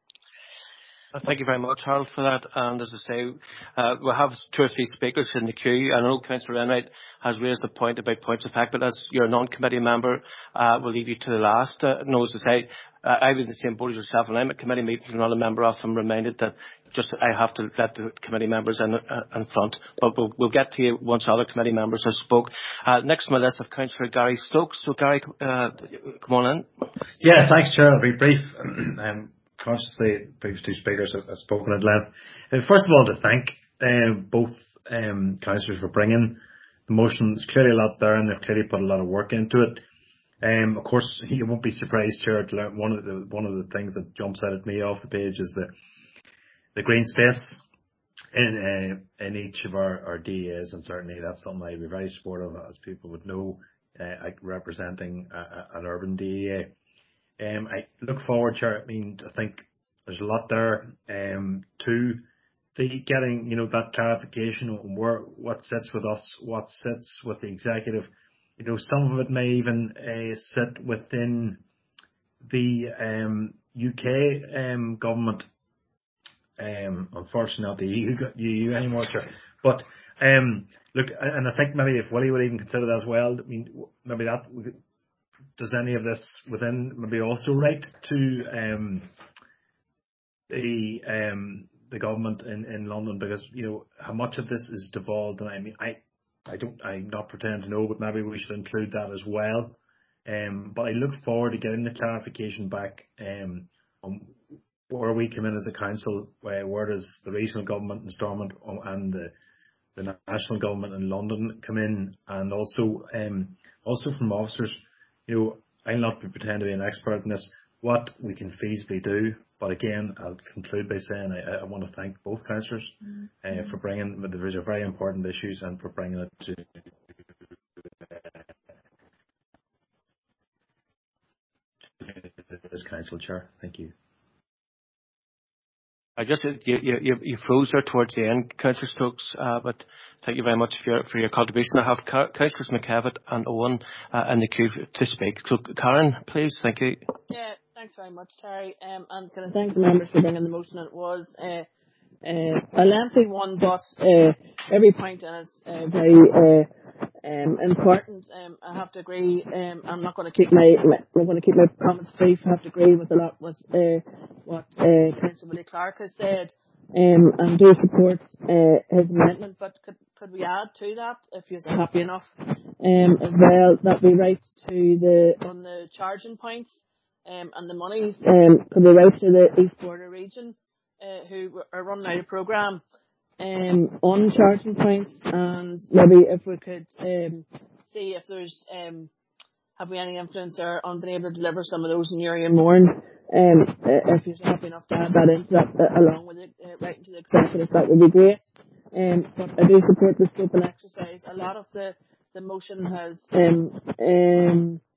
Thank you very much, Harold, for that. And as I say, uh, we'll have two or three speakers in the queue. I know Councillor Enright has raised a point about points of fact, but as you're a non-committee member, uh, we'll leave you to the last. Uh, no, as I say, uh, I'm in the same boat as yourself, and I'm at committee meetings and not a member of them, reminded that just I have to let the committee members in, uh, in front. But we'll, we'll get to you once other committee members have spoke. Uh, next on my list of Councillor Gary Stokes. So, Gary, uh, come on in. Yeah, thanks, Chair. I'll be brief. um, Consciously, previous two speakers have, have spoken at length. Uh, first of all, to thank uh, both um, councillors for bringing the motion. There's clearly a lot there, and they've clearly put a lot of work into it. Um, of course, you won't be surprised, Chair, to learn one of the one of the things that jumps out at me off the page is the the green space in uh, in each of our, our D E As, and certainly that's something I'd be very supportive of, as people would know, uh, representing a, an urban D E A. Um, I look forward, Chair. I mean, I think there's a lot there um, to the getting, you know, that clarification on where what sits with us, what sits with the executive. You know, some of it may even uh, sit within the um, U K um, government. Um, unfortunately, not the E U anymore, Chair. But um, look, and I think maybe if Willie would even consider that as well. I mean, maybe that. Does any of this within maybe also write to um, the um, the government in, in London, because you know how much of this is devolved, and I mean I I don't I'm not pretending to know, but maybe we should include that as well. Um, but I look forward to getting the clarification back um, on where we come in as a council. Where, where does the regional government in Stormont and the the national government in London come in, and also um, also from officers. You know, I'll not be pretending to be an expert in this, what we can feasibly do. But again, I'll conclude by saying I, I want to thank both councillors mm-hmm. uh, for bringing the very important issues and for bringing it to uh, this council, Chair. Thank you. I just you you you froze there towards the end, Councillor Stokes, uh, but thank you very much for your for your contribution. I have Councillors McKevitt and Owen uh, in the queue to speak. So, Karen, please, thank you. Yeah, thanks very much, Terry. Um, and can I thank the members for bringing the motion? It was uh, uh, a lengthy one, but uh, every point in it is uh, very uh, um, important. Um, I have to agree. Um, I'm not going to keep my, my I'm going to keep my comments brief. I have to agree with a lot with uh, what uh, Councillor Willie Clark has said, um, and do support uh, his amendment. But could could we add to that, if you're happy enough, um, as well, that we write to the on the charging points um, and the monies? Um, could we write to the East Border region uh, who are running out of programme um, on charging points, and maybe if we could um, see if there's um, have we any influence there on being able to deliver some of those in Uri and Mourne? Um, uh, if you're happy enough to add that into that, uh, along with it, uh, writing to the executive, that would be great. Um, but I do support the scope and exercise. A lot of the, the motion has um, um,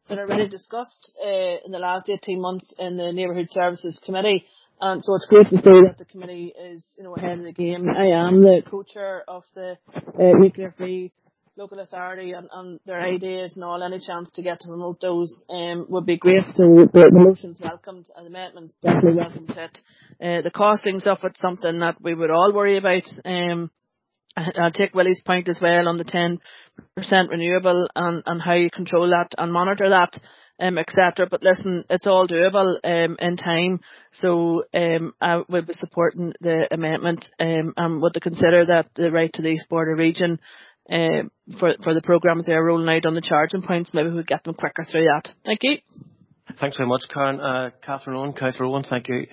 been already discussed uh, in the last eighteen months in the Neighbourhood Services Committee. And so it's great to see that the committee is, you know, ahead of the game. I am the co-chair of the uh, Nuclear Free Local Authority, and, and their ideas and all, any chance to get to promote those um, would be great. So the, the motion's welcomed and the amendments definitely welcomed it. Uh, the costings of it's something that we would all worry about. Um, I'll take Willie's point as well on the ten percent renewable and, and how you control that and monitor that. Um, et cetera. But listen, it's all doable um, in time. So um, I will be supporting the amendment um, and would consider that the right to the East Border region uh, for for the programmes they are rolling out on the charging points, maybe we'll get them quicker through that. Thank you. Thanks very much, Karen. Uh, Catherine Owen, Councillor Owen, thank you.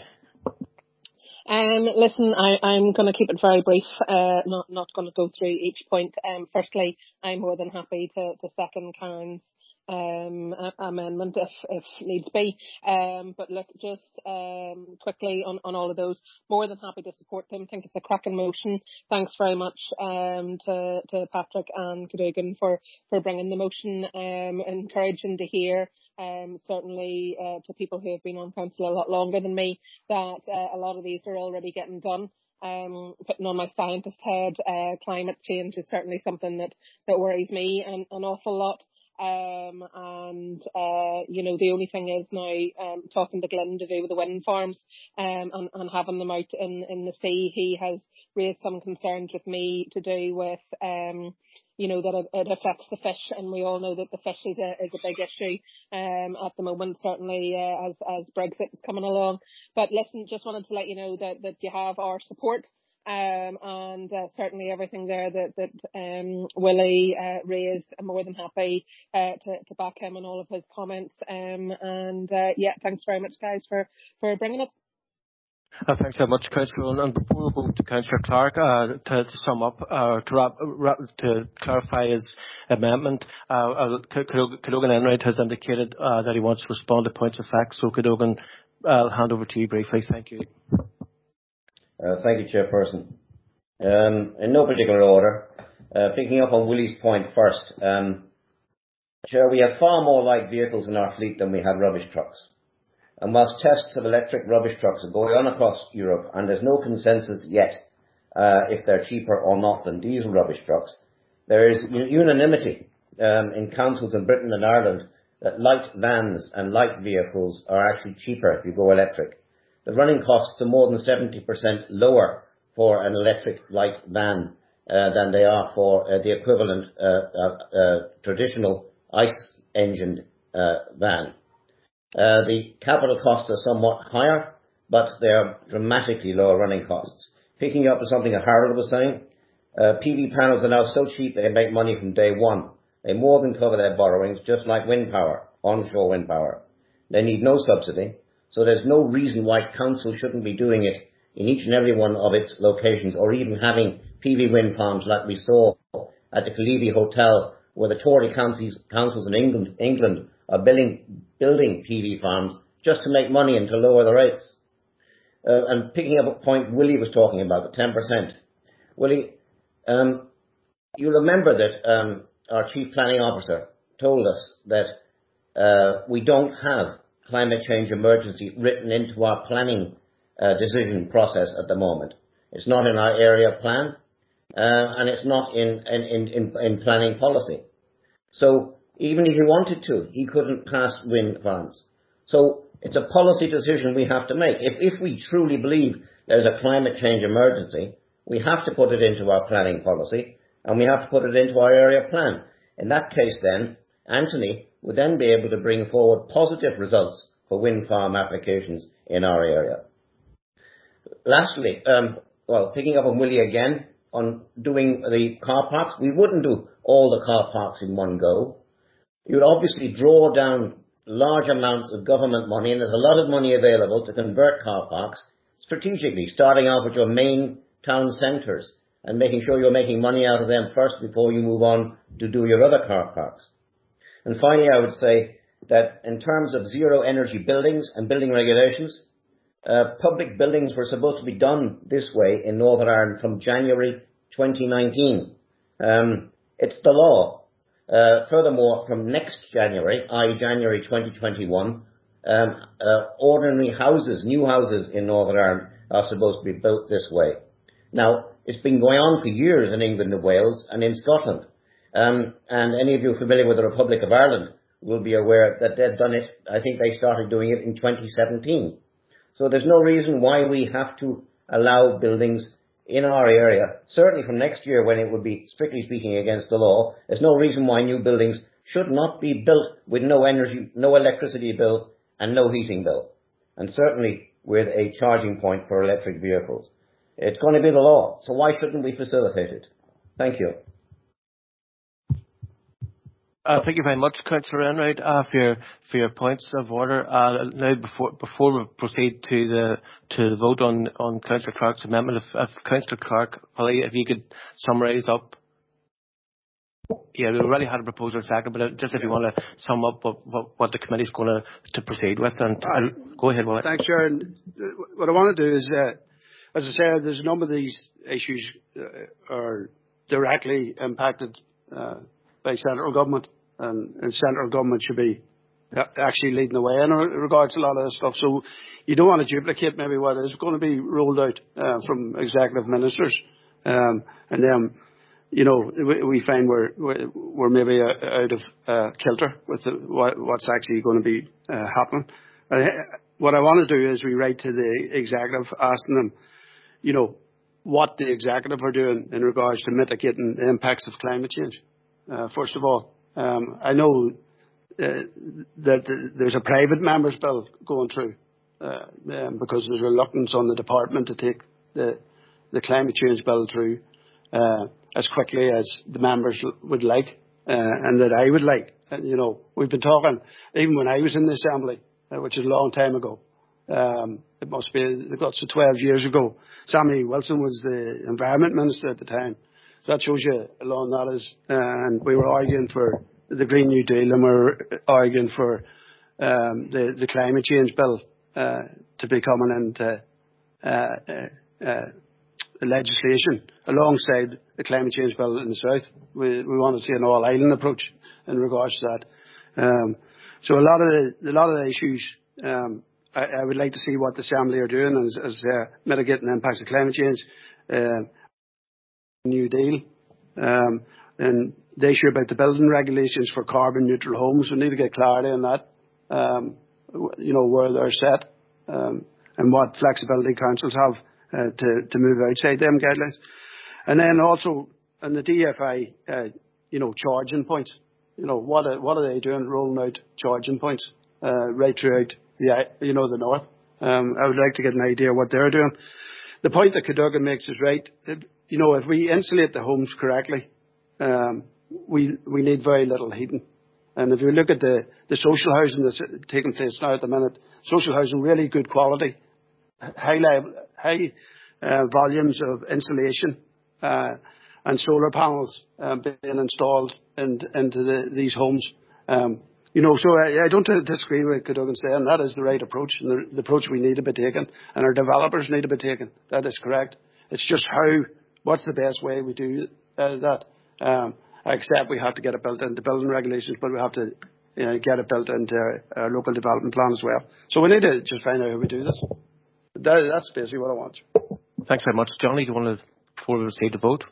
Um, listen, I, I'm going to keep it very brief, uh, not not going to go through each point. Um, firstly, I'm more than happy to, to second Karen's um amendment if if needs be, um but look, just um quickly on on all of those, more than happy to support them. Think it's a cracking motion. Thanks very much um to to Patrick and Cadogan for for bringing the motion. Um encouraging to hear um certainly uh, to people who have been on council a lot longer than me that uh, a lot of these are already getting done. Um, putting on my scientist head, uh, climate change is certainly something that that worries me an, an awful lot. Um, and, uh, you know, the only thing is now, um, talking to Glenn to do with the wind farms, um, and, and having them out in, in the sea, he has raised some concerns with me to do with, um, you know, that it, it affects the fish, and we all know that the fish is a, is a big issue, um, at the moment, certainly, uh, as, as Brexit is coming along. But listen, just wanted to let you know that, that you have our support. Um, and uh, certainly everything there that, that um, Willie uh, raised, I'm more than happy uh, to, to back him on all of his comments. Um, and uh, yeah, thanks very much, guys, for, for bringing it. Uh, thanks very much, Councillor Owen. And before we go to Councillor Clark, uh, to, to sum up, uh, to, wrap, wrap, to clarify his amendment, uh, Cadogan Enright has indicated uh, that he wants to respond to points of fact. So Cadogan, I'll hand over to you briefly. Thank you. Uh, thank you, Chairperson. Um, in no particular order, uh, picking up on Willie's point first, um, Chair, we have far more light vehicles in our fleet than we have rubbish trucks. And whilst tests of electric rubbish trucks are going on across Europe, and there's no consensus yet uh, if they're cheaper or not than diesel rubbish trucks, there is unanimity um, in councils in Britain and Ireland that light vans and light vehicles are actually cheaper if you go electric. The running costs are more than seventy percent lower for an electric light van uh, than they are for uh, the equivalent uh, uh, uh, traditional ICE-engined uh, van. Uh, the capital costs are somewhat higher, but they are dramatically lower running costs. Picking up on something that Harold was saying, uh, P V panels are now so cheap they make money from day one. They more than cover their borrowings, just like wind power, onshore wind power. They need no subsidy. So there's no reason why council shouldn't be doing it in each and every one of its locations, or even having P V wind farms like we saw at the Calevi Hotel, where the Tory councils, councils in England, England are building, building P V farms just to make money and to lower the rates. Uh, and picking up a point Willie was talking about, the ten percent. Willie, um, you remember that um, our Chief Planning Officer told us that uh, we don't have climate change emergency written into our planning uh, decision process at the moment. It's not in our area plan, uh, and it's not in, in, in, in planning policy. So even if he wanted to, he couldn't pass wind farms. So it's a policy decision we have to make. If, if we truly believe there's a climate change emergency, we have to put it into our planning policy, and we have to put it into our area plan. In that case then, Anthony would then be able to bring forward positive results for wind farm applications in our area. Lastly, um, well, picking up on Willie again, on doing the car parks, we wouldn't do all the car parks in one go. You would obviously draw down large amounts of government money, and there's a lot of money available to convert car parks strategically, starting off with your main town centres and making sure you're making money out of them first before you move on to do your other car parks. And finally, I would say that in terms of zero energy buildings and building regulations, uh, public buildings were supposed to be done this way in Northern Ireland from January twenty nineteen. Um, it's the law. Uh, furthermore, from next January, that is January twenty twenty-one, um, uh, ordinary houses, new houses in Northern Ireland are supposed to be built this way. Now, it's been going on for years in England and Wales and in Scotland. Um, and any of you familiar with the Republic of Ireland will be aware that they've done it. I think they started doing it in twenty seventeen. So there's no reason why we have to allow buildings in our area, certainly from next year when it would be strictly speaking against the law. There's no reason why new buildings should not be built with no energy, no electricity bill and no heating bill, and certainly with a charging point for electric vehicles. It's going to be the law, so why shouldn't we facilitate it? Thank you. Uh, thank you very much, Councillor Enright, uh, for your for your points of order. Uh, now, before before we proceed to the to the vote on on Councillor Clark's amendment, if, if Councillor Clark, probably if you could summarise up. Yeah, we already had a proposal second, but just if you want to sum up what what, what the committee's going to to proceed with, and I'll, go ahead, Willie. Thanks, Sharon. What I want to do is, uh, as I said, there's a number of these issues uh, are directly impacted Uh, by central government, and, and central government should be actually leading the way in regards to a lot of this stuff. So you don't want to duplicate maybe what is going to be rolled out uh, from executive ministers, um, and then you know we, we find we're we're maybe out of uh, kilter with the, what, what's actually going to be uh, happening. Uh, what I want to do is we write to the executive asking them, you know, what the executive are doing in regards to mitigating the impacts of climate change. Uh, first of all, um, I know uh, that the, there's a private members bill going through uh, um, because there's reluctance on the department to take the, the climate change bill through uh, as quickly as the members would like uh, and that I would like. And, you know, we've been talking, even when I was in the Assembly, uh, which is a long time ago, um, it must be the guts of twelve years ago, Sammy Wilson was the Environment Minister at the time. So that shows you how long that is. Uh, and we were arguing for the Green New Deal, and we were arguing for um, the, the climate change bill uh, to be coming into uh, uh, uh, legislation alongside the climate change bill in the south. We, we want to see an all-island approach in regards to that. Um, so a lot of the, a lot of the issues, um, I, I would like to see what the Assembly are doing as, as uh, mitigating the impacts of climate change. Uh, New Deal, um, and the issue about the building regulations for carbon neutral homes. We need to get clarity on that, um, you know, where they're set, um, and what flexibility councils have uh, to, to move outside them guidelines. And then also in the D F I, uh, you know, charging points. You know, what are, what are they doing rolling out charging points uh, right throughout the, you know, the north? Um, I would like to get an idea of what they're doing. The point that Cadogan makes is right. It, You know, if we insulate the homes correctly, um, we we need very little heating. And if you look at the, the social housing that's taking place now at the minute, social housing, really good quality, high level, high uh, volumes of insulation uh, and solar panels uh, being installed in, into the, these homes. Um, you know, so I, I don't disagree with Cadogan saying that is the right approach, and the, the approach we need to be taken, and our developers need to be taken. That is correct. It's just how. What's the best way we do uh, that? Um, I accept we have to get it built into building regulations, but we have to you know, get it built into our local development plan as well. So we need to just find out how we do this. That, that's basically what I want. Thanks very much. Johnny, do you want to, before we proceed to vote?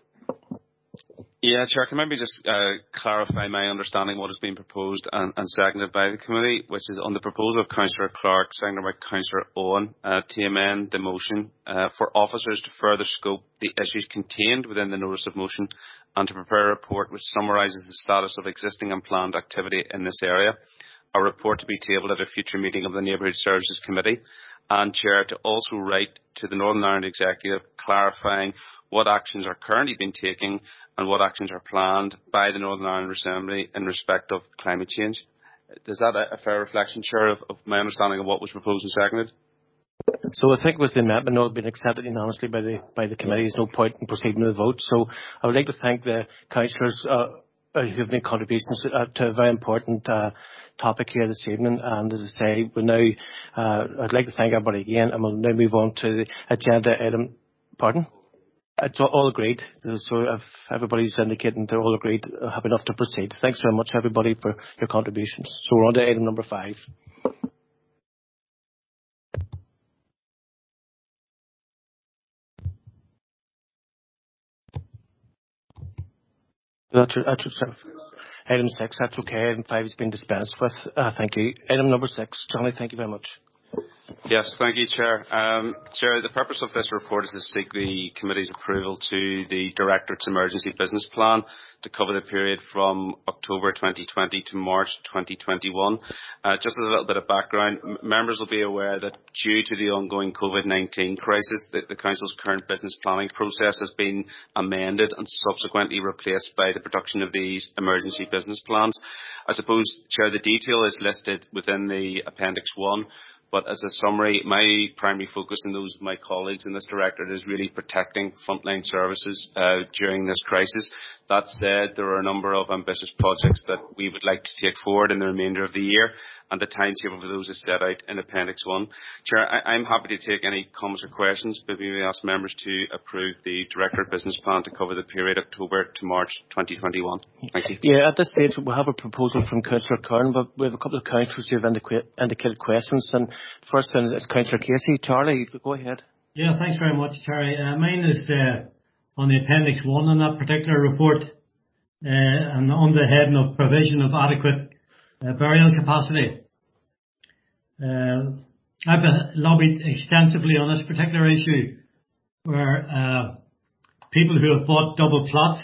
Yeah, Chair, can I maybe just uh, clarify my understanding of what is being proposed and, and seconded by the committee, which is on the proposal of Councillor Clark, seconded by Councillor Owen, uh, to amend the motion uh, for officers to further scope the issues contained within the notice of motion and to prepare a report which summarises the status of existing and planned activity in this area. A report to be tabled at a future meeting of the Neighbourhood Services Committee, and Chair, to also write to the Northern Ireland Executive clarifying what actions are currently being taken and what actions are planned by the Northern Ireland Assembly in respect of climate change. Is that a, a fair reflection, Chair, of, of my understanding of what was proposed and seconded? So I think with the amendment not been accepted unanimously by the by the committee, there's no point in proceeding with the vote. So I would like to thank the councillors uh, who have made contributions uh, to a very important uh, topic here this evening. And as I say, we now uh, I'd like to thank everybody again, and we'll now move on to the agenda item. Pardon? It's all agreed. So if everybody's indicating they're all agreed, uh, happy enough to proceed. Thanks very much, everybody, for your contributions. So we're on to item number five. That's, that's, item six, that's okay. Item five has been dispensed with. Uh, thank you. Item number six, Johnny, thank you very much. Yes, thank you, Chair. Um, Chair, the purpose of this report is to seek the committee's approval to the Directorate's Emergency Business Plan to cover the period from October twenty twenty to March twenty twenty-one. Uh, just as a little bit of background, m- members will be aware that due to the ongoing COVID nineteen crisis, the, the Council's current business planning process has been amended and subsequently replaced by the production of these emergency business plans. I suppose, Chair, the detail is listed within the Appendix one. But as a summary, my primary focus and those of my colleagues in this directorate is really protecting frontline services uh, during this crisis. That said, there are a number of ambitious projects that we would like to take forward in the remainder of the year, and the timetable for those is set out in Appendix one. Chair, I, I'm happy to take any comments or questions, but we may ask members to approve the Directorate Business Plan to cover the period October to March twenty twenty-one. Thank you. Yeah, at this stage we have a proposal from Councillor Kern, but we have a couple of councillors who have indica- indicated questions. And the first one is Councillor Casey. Charlie, go ahead. Yeah, thanks very much, Terry. Uh, mine is uh, on the Appendix one on that particular report, uh, and on the heading of provision of adequate uh, burial capacity. Uh, I've been lobbied extensively on this particular issue, where uh, people who have bought double plots,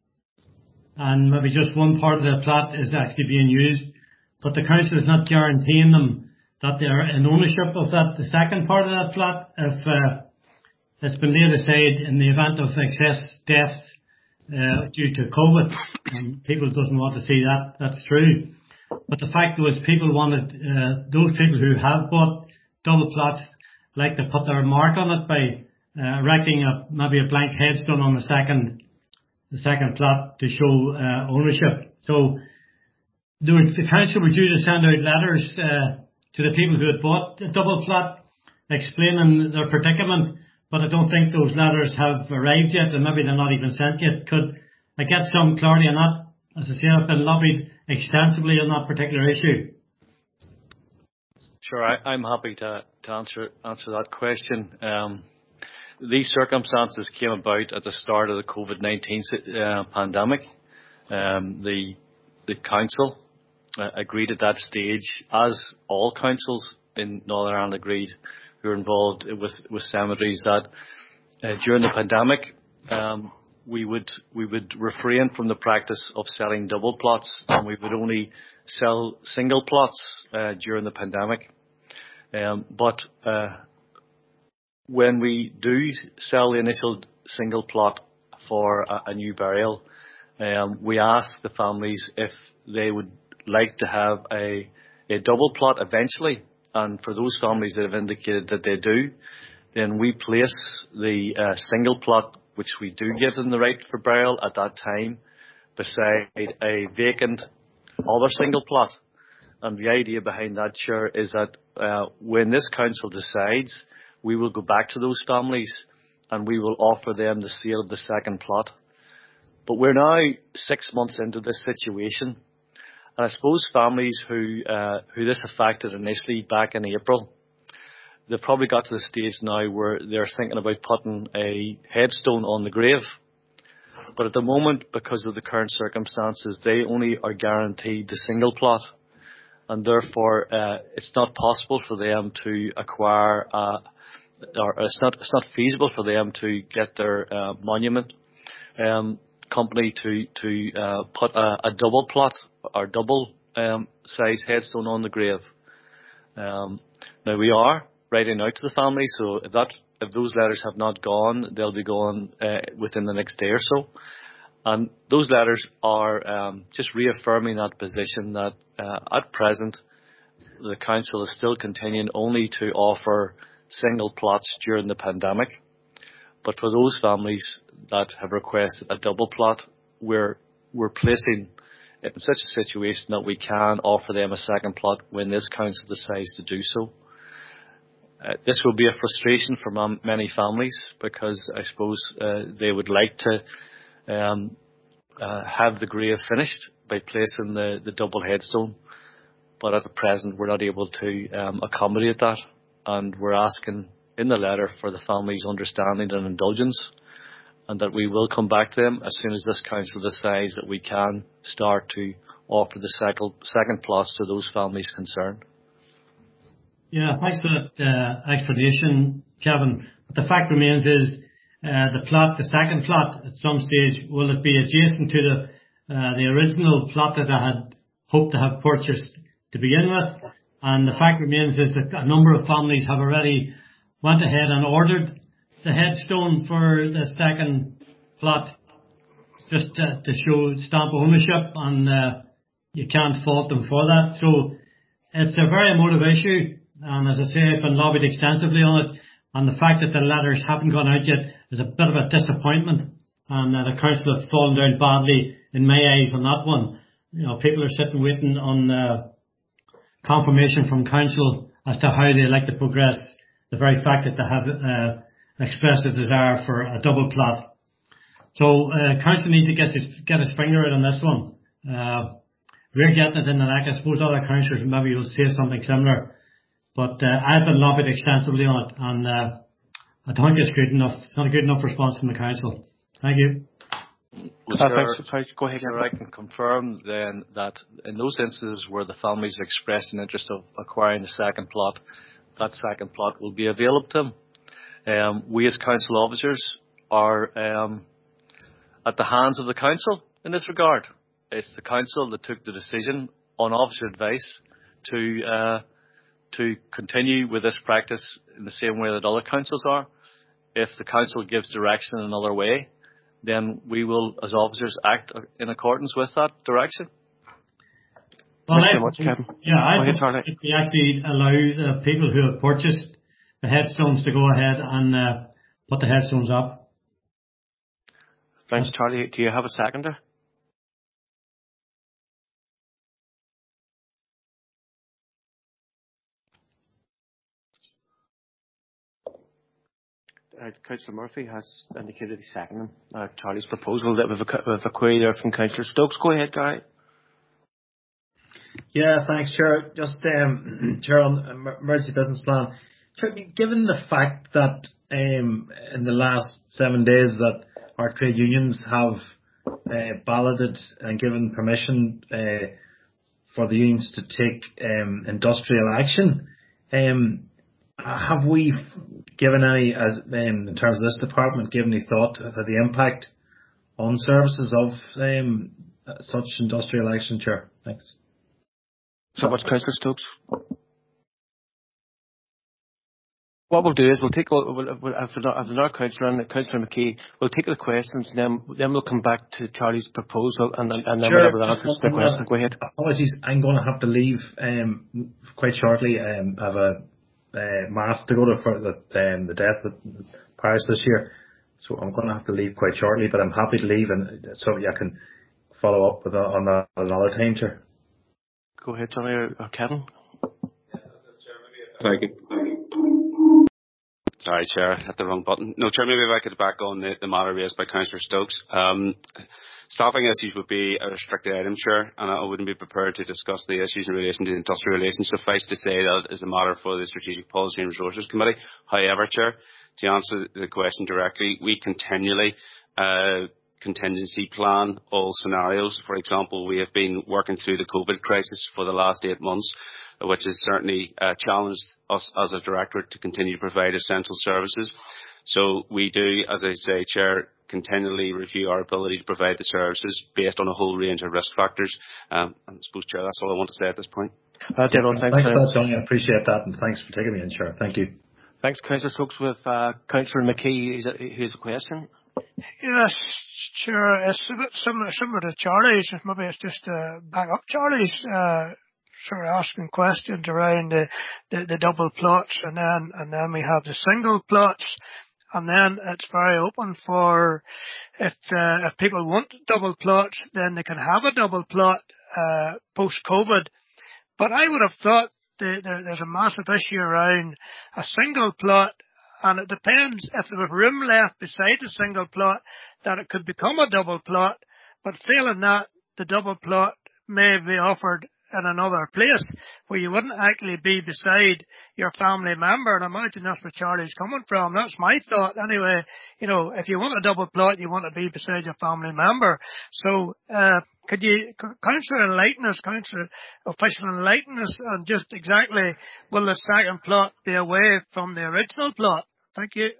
and maybe just one part of the plot is actually being used, but the council is not guaranteeing them that they are in ownership of that, the second part of that plot, if uh, it's been laid aside in the event of excess death uh, due to COVID. And people doesn't want to see that. That's true. But the fact was, people wanted, uh, those people who have bought double plots like to put their mark on it by uh, erecting a, maybe a blank headstone on the second, the second plot to show uh, ownership. So the, the council were due to send out letters uh, to the people who had bought a double plot explaining their predicament, but I don't think those letters have arrived yet, and maybe they're not even sent yet. Could I get some clarity on that? As I say, I've been lobbied extensively on that particular issue. Sure, I, I'm happy to, to answer answer that question. Um, these circumstances came about at the start of the COVID nineteen uh, pandemic. Um, the the council uh, agreed at that stage, as all councils in Northern Ireland agreed, who are involved with, with cemeteries, that uh, during the pandemic um, we would we would refrain from the practice of selling double plots, and we would only sell single plots uh, during the pandemic. Um, but uh, when we do sell the initial single plot for a, a new burial, um, we ask the families if they would like to have a, a double plot eventually. And for those families that have indicated that they do, then we place the uh, single plot, which we do give them the right for burial at that time, beside a vacant other single plot. And the idea behind that, Chair, is that uh, when this council decides, we will go back to those families and we will offer them the sale of the second plot. But we're now six months into this situation. And I suppose families who uh, who this affected initially back in April, they've probably got to the stage now where they're thinking about putting a headstone on the grave. But at the moment, because of the current circumstances, they only are guaranteed the single plot. And therefore, uh, it's not possible for them to acquire, uh, or it's not it's not feasible for them to get their uh, monument um, company to to uh, put a, a double plot or double um, size headstone on the grave. Um, now we are writing out to the family, so if that if those letters have not gone, they'll be gone uh, within the next day or so. And those letters are um, just reaffirming that position that uh, at present the council is still continuing only to offer single plots during the pandemic. But for those families that have requested a double plot, we're we're placing it in such a situation that we can offer them a second plot when this council decides to do so. Uh, this will be a frustration for m- many families because I suppose uh, they would like to um, uh, have the grave finished by placing the, the double headstone, but at the present we're not able to um, accommodate that, and we're asking in the letter for the family's understanding and indulgence, and that we will come back to them as soon as this council decides that we can start to offer the second, second plots to those families concerned. Yeah, thanks for that uh, explanation, Kevin. But the fact remains is uh, the plot, the second plot, at some stage, will it be adjacent to the uh, the original plot that I had hoped to have purchased to begin with? And the fact remains is that a number of families have already went ahead and ordered the headstone for the second plot, just to, to show stamp ownership, and uh, you can't fault them for that. So it's a very emotive issue. And as I say, I've been lobbied extensively on it, and the fact that the letters haven't gone out yet is a bit of a disappointment, and uh, the council have fallen down badly in my eyes on that one. You know, people are sitting waiting on uh, confirmation from council as to how they like to progress, the very fact that they have uh, expressed a desire for a double plot. So uh, council needs to get his, get his finger out on this one. Uh, we're getting it in the neck. I suppose other councillors maybe will say something similar. But uh, I've been lobbied extensively on it, and uh, I don't think it's good enough. It's not a good enough response from the council. Thank you. Well, sir, sorry, go ahead. Sir, I can confirm then that in those instances where the families expressed an interest of acquiring the second plot, that second plot will be available to them. Um, we as council officers are um, at the hands of the council in this regard. It's the council that took the decision on officer advice to uh, to continue with this practice in the same way that other councils are. If the council gives direction in another way, then we will, as officers, act in accordance with that direction. Well, Thanks I, so much, Kevin. Yeah, I ahead, think we actually allow the people who have purchased the headstones to go ahead and uh, put the headstones up. Thanks, Charlie. Do you have a seconder? Uh, Councillor Murphy has indicated he's seconding uh, Charlie's proposal. That we've a, we've a query there from Councillor Stokes. Go ahead, Gary. Yeah, thanks, Chair. Just, um, Chair, on emergency business plan. Given the fact that um, in the last seven days that our trade unions have uh, balloted and given permission uh, for the unions to take um, industrial action, um, have we given any, as um, in terms of this department, given any thought to the impact on services of um, such industrial action, Chair? Thanks. So much, Councillor Stokes. What we'll do is we'll take all, we'll, we'll, after our councillor and Councillor McKee, we'll take the questions, and then then we'll come back to Charlie's proposal, and, and then sure, we'll have the answers to the question. Go ahead. Apologies, I'm going to have to leave um, quite shortly. Um, I have a uh, mass to go to for the um, the death of Paris this year, so I'm going to have to leave quite shortly. But I'm happy to leave, and so I can follow up with that on that another time, Chair. Go ahead, Charlie or, or Kevin. Thank you. Sorry, Chair, I hit the wrong button. No, Chair, maybe if I could back on the, the matter raised by Councillor Stokes. Um, staffing issues would be a restricted item, Chair, and I wouldn't be prepared to discuss the issues in relation to industrial relations. Suffice to say that it is a matter for the Strategic Policy and Resources Committee. However, Chair, to answer the question directly, we continually uh, contingency plan all scenarios. For example, we have been working through the COVID crisis for the last eight months, which has certainly uh, challenged us as a directorate to continue to provide essential services. So we do, as I say, Chair, continually review our ability to provide the services based on a whole range of risk factors. Um, I suppose, Chair, that's all I want to say at this point. Uh, Dylan, thanks, thanks for that, Johnny. I appreciate that, and thanks for taking me in, Chair. Thank you. Thanks, Councillor Stokes. With uh, Councillor McKee, here's a question. Yes, Chair, it's a bit similar, similar to Charlie's. Maybe it's just to back up Charlie's. Uh, sort of asking questions around the, the, the double plots, and then and then we have the single plots, and then it's very open for if uh, if people want double plots, then they can have a double plot uh, post COVID. But I would have thought the, the, there's a massive issue around a single plot, and it depends if there was room left beside the single plot that it could become a double plot, but failing that, the double plot may be offered in another place where you wouldn't actually be beside your family member. And I imagine that's where Charlie's coming from. That's my thought anyway. You know, if you want a double plot, you want to be beside your family member. So, uh, could you, Councillor, enlighten us, Councillor Official, enlighten us on just exactly will the second plot be away from the original plot? Thank you.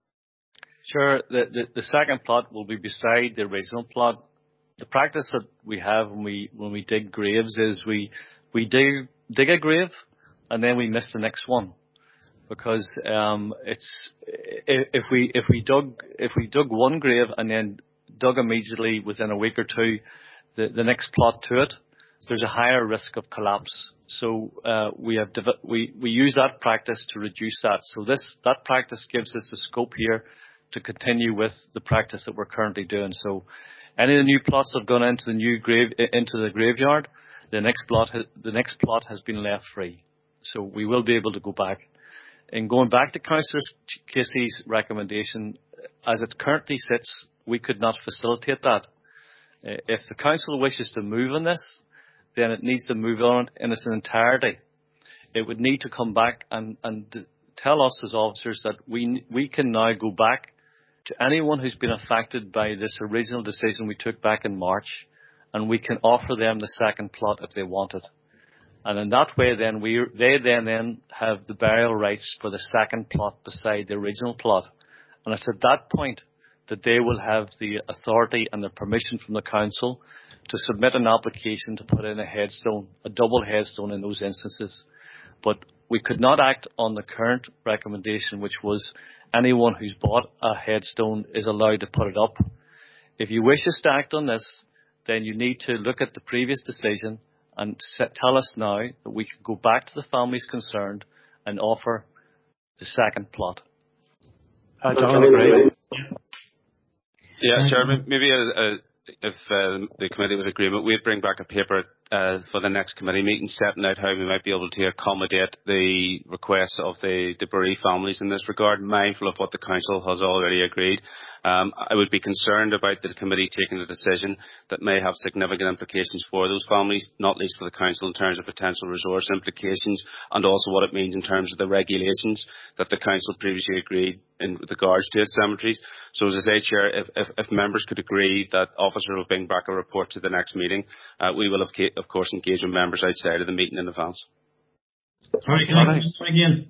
Sure. The, the, the second plot will be beside the original plot. The practice that we have when we when we dig graves is we we do dig a grave and then we miss the next one, because um, it's if we if we dug if we dug one grave and then dug immediately within a week or two the, the next plot to it, there's a higher risk of collapse. So uh, we have we we use that practice to reduce that. So this that practice gives us the scope here to continue with the practice that we're currently doing. So any of the new plots that have gone into the new grave into the graveyard, the next plot the next plot has been left free. So we will be able to go back. And going back to Councillor Casey's recommendation, as it currently sits, we could not facilitate that. If the council wishes to move on this, then it needs to move on in its entirety. It would need to come back and, and tell us as officers that we we can now go back to anyone who's been affected by this original decision we took back in March, and we can offer them the second plot if they want it. And in that way, then we they then then have the burial rights for the second plot beside the original plot. And it's at that point that they will have the authority and the permission from the council to submit an application to put in a headstone, a double headstone in those instances. But we could not act on the current recommendation, which was anyone who's bought a headstone is allowed to put it up. If you wish us to act on this, then you need to look at the previous decision and set, tell us now that we can go back to the families concerned and offer the second plot. Uh, John, agree. Yeah, Chairman, maybe as, uh, if uh, the committee was agreement, we'd bring back a paper uh, for the next committee meeting setting out how we might be able to accommodate the requests of the, the bereaved families in this regard, mindful of what the council has already agreed. Um, I would be concerned about the committee taking a decision that may have significant implications for those families, not least for the council in terms of potential resource implications, and also what it means in terms of the regulations that the council previously agreed in regards to its cemeteries. So as I say, Chair, if, if, if members could agree that officer will bring back a report to the next meeting, uh, we will have, of course engage with members outside of the meeting in advance. Sorry, can I start again?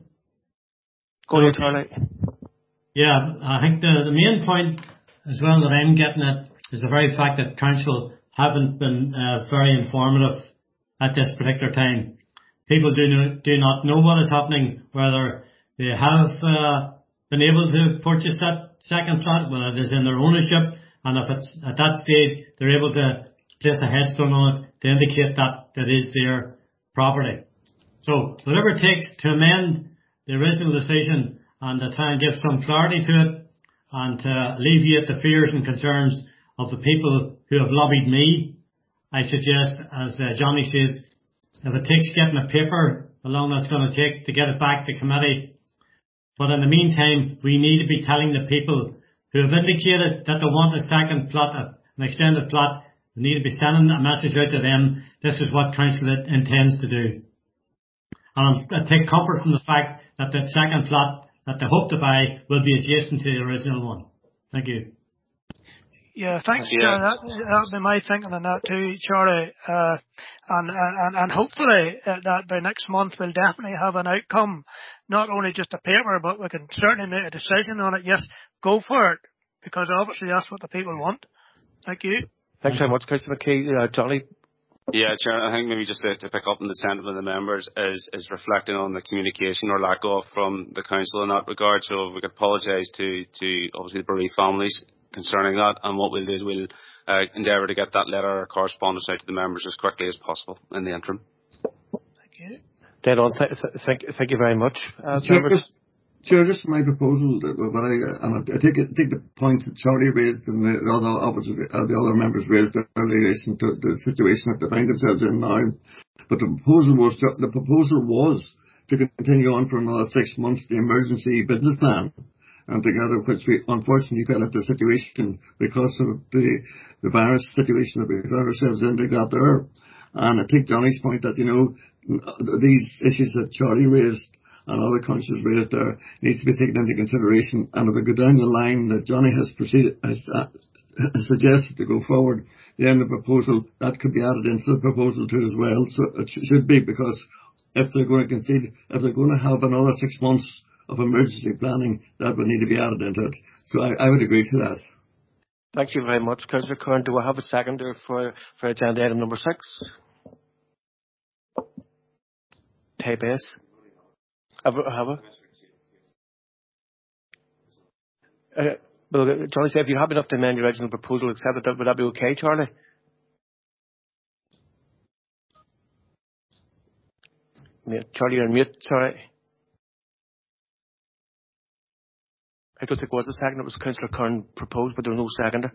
Go ahead, Charlie. Yeah, I think the, the main point as well that I'm getting at is the very fact that council haven't been uh, very informative at this particular time. People do, no, do not know what is happening, whether they have uh, been able to purchase that second plot, whether it is in their ownership, and if it's at that stage they're able to place a headstone on it to indicate that that is their property. So whatever it takes to amend the original decision and to try and give some clarity to it and to alleviate the fears and concerns of the people who have lobbied me, I suggest, as uh, Johnny says, if it takes getting a paper, how long that's going to take to get it back to committee. But in the meantime, we need to be telling the people who have indicated that they want a second plot, an extended plot. We need to be sending a message out to them. This is what council intends to do. And I take comfort from the fact that the second plot that they hope to buy will be adjacent to the original one. Thank you. Yeah, thanks, yeah. Charlie. That, that'll be my thinking on that too, Charlie. Uh, and, and, and hopefully uh, that by next month we'll definitely have an outcome, not only just a paper, but we can certainly make a decision on it. Yes, go for it, because obviously that's what the people want. Thank you. Thanks very much, Councillor McKee. Uh, Johnny? Yeah, Chair, I think maybe just to, to pick up on the sentiment of the members is, is reflecting on the communication or lack of from the council in that regard. So we could apologise to, to obviously the bereaved families concerning that, and what we'll do is we'll uh, endeavour to get that letter or correspondence out to the members as quickly as possible in the interim. Thank you. Dead on. Th- th- thank, thank you very much. Uh, Chair, just, Chair, just my proposal, that, but I, and I take, I take the points that Charlie raised and the other, obviously, uh, the other members raised in relation to the situation that they find themselves in now. But the proposal was to, the proposal was to continue on for another six months the emergency business plan, and together, which we unfortunately fell into the situation because of the the virus situation that we found ourselves in. They got there, and I take Johnny's point that you know these issues that Charlie raised and other councillors raised there needs to be taken into consideration. And if we go down the line that Johnny has proceeded has uh, suggested to go forward, then the proposal that could be added into the proposal too as well. So it sh- should be, because if they're going to concede, if they're going to have another six months of emergency planning, that would need to be added into it. So I, I would agree to that. Thank you very much, Councillor Curran. Do I have a seconder for, for agenda item number six? Type S. Have a, have a? Uh, well, Charlie said if you have enough to amend your original proposal, accept it, would that be okay, Charlie? Charlie, you're on mute, sorry. I don't think it was a second, it was Councillor Curran proposed, but there was no seconder.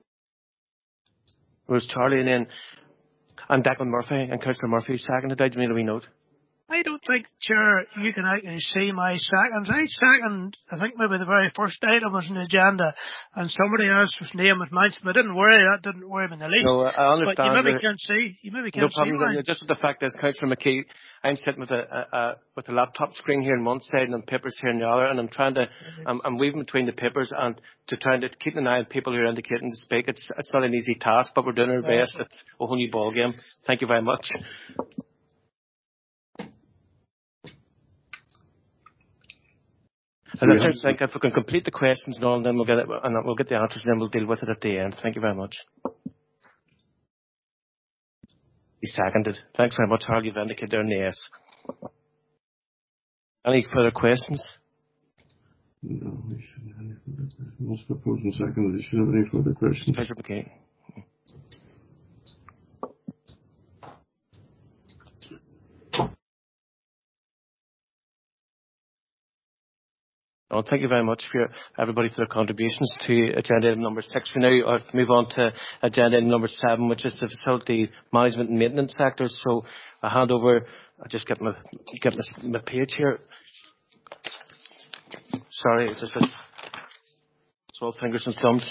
It was Charlie and then, and Declan Murphy, and Councillor Murphy seconded. I didn't mean a wee note. I don't think, Chair, you can actually see my seconds. I second, I think maybe the very first item was on the agenda, and somebody else's name was mentioned, but I didn't worry, that didn't worry me in the least. No, I understand. But you maybe can't see, you maybe can't no see problem. mine. Just with the fact is, Councillor McKee, I'm sitting with a, a, a with a laptop screen here on one side and papers here on the other, and I'm trying to, I'm, I'm weaving between the papers and to trying to keep an eye on people who are indicating to speak. It's it's not an easy task, but we're doing our best. It's a whole new ball game. Thank you very much. And I just think if we can complete the questions and all, and then we'll get it, and we'll get the answers, and then we'll deal with it at the end. Thank you very much. He seconded. Thanks very much, Harl. You've indicated there in the S. Any further questions? No, we shouldn't have any further questions. Most proposed and seconded. We shouldn't have any further questions. Pleasure, McKay. Well, thank you very much for your, everybody for their contributions to agenda item number six. We now uh, move on to agenda item number seven, which is the facility management and maintenance sector. So I hand over. I just get my get my, my page here. Sorry, it's just a, it's all fingers and thumbs.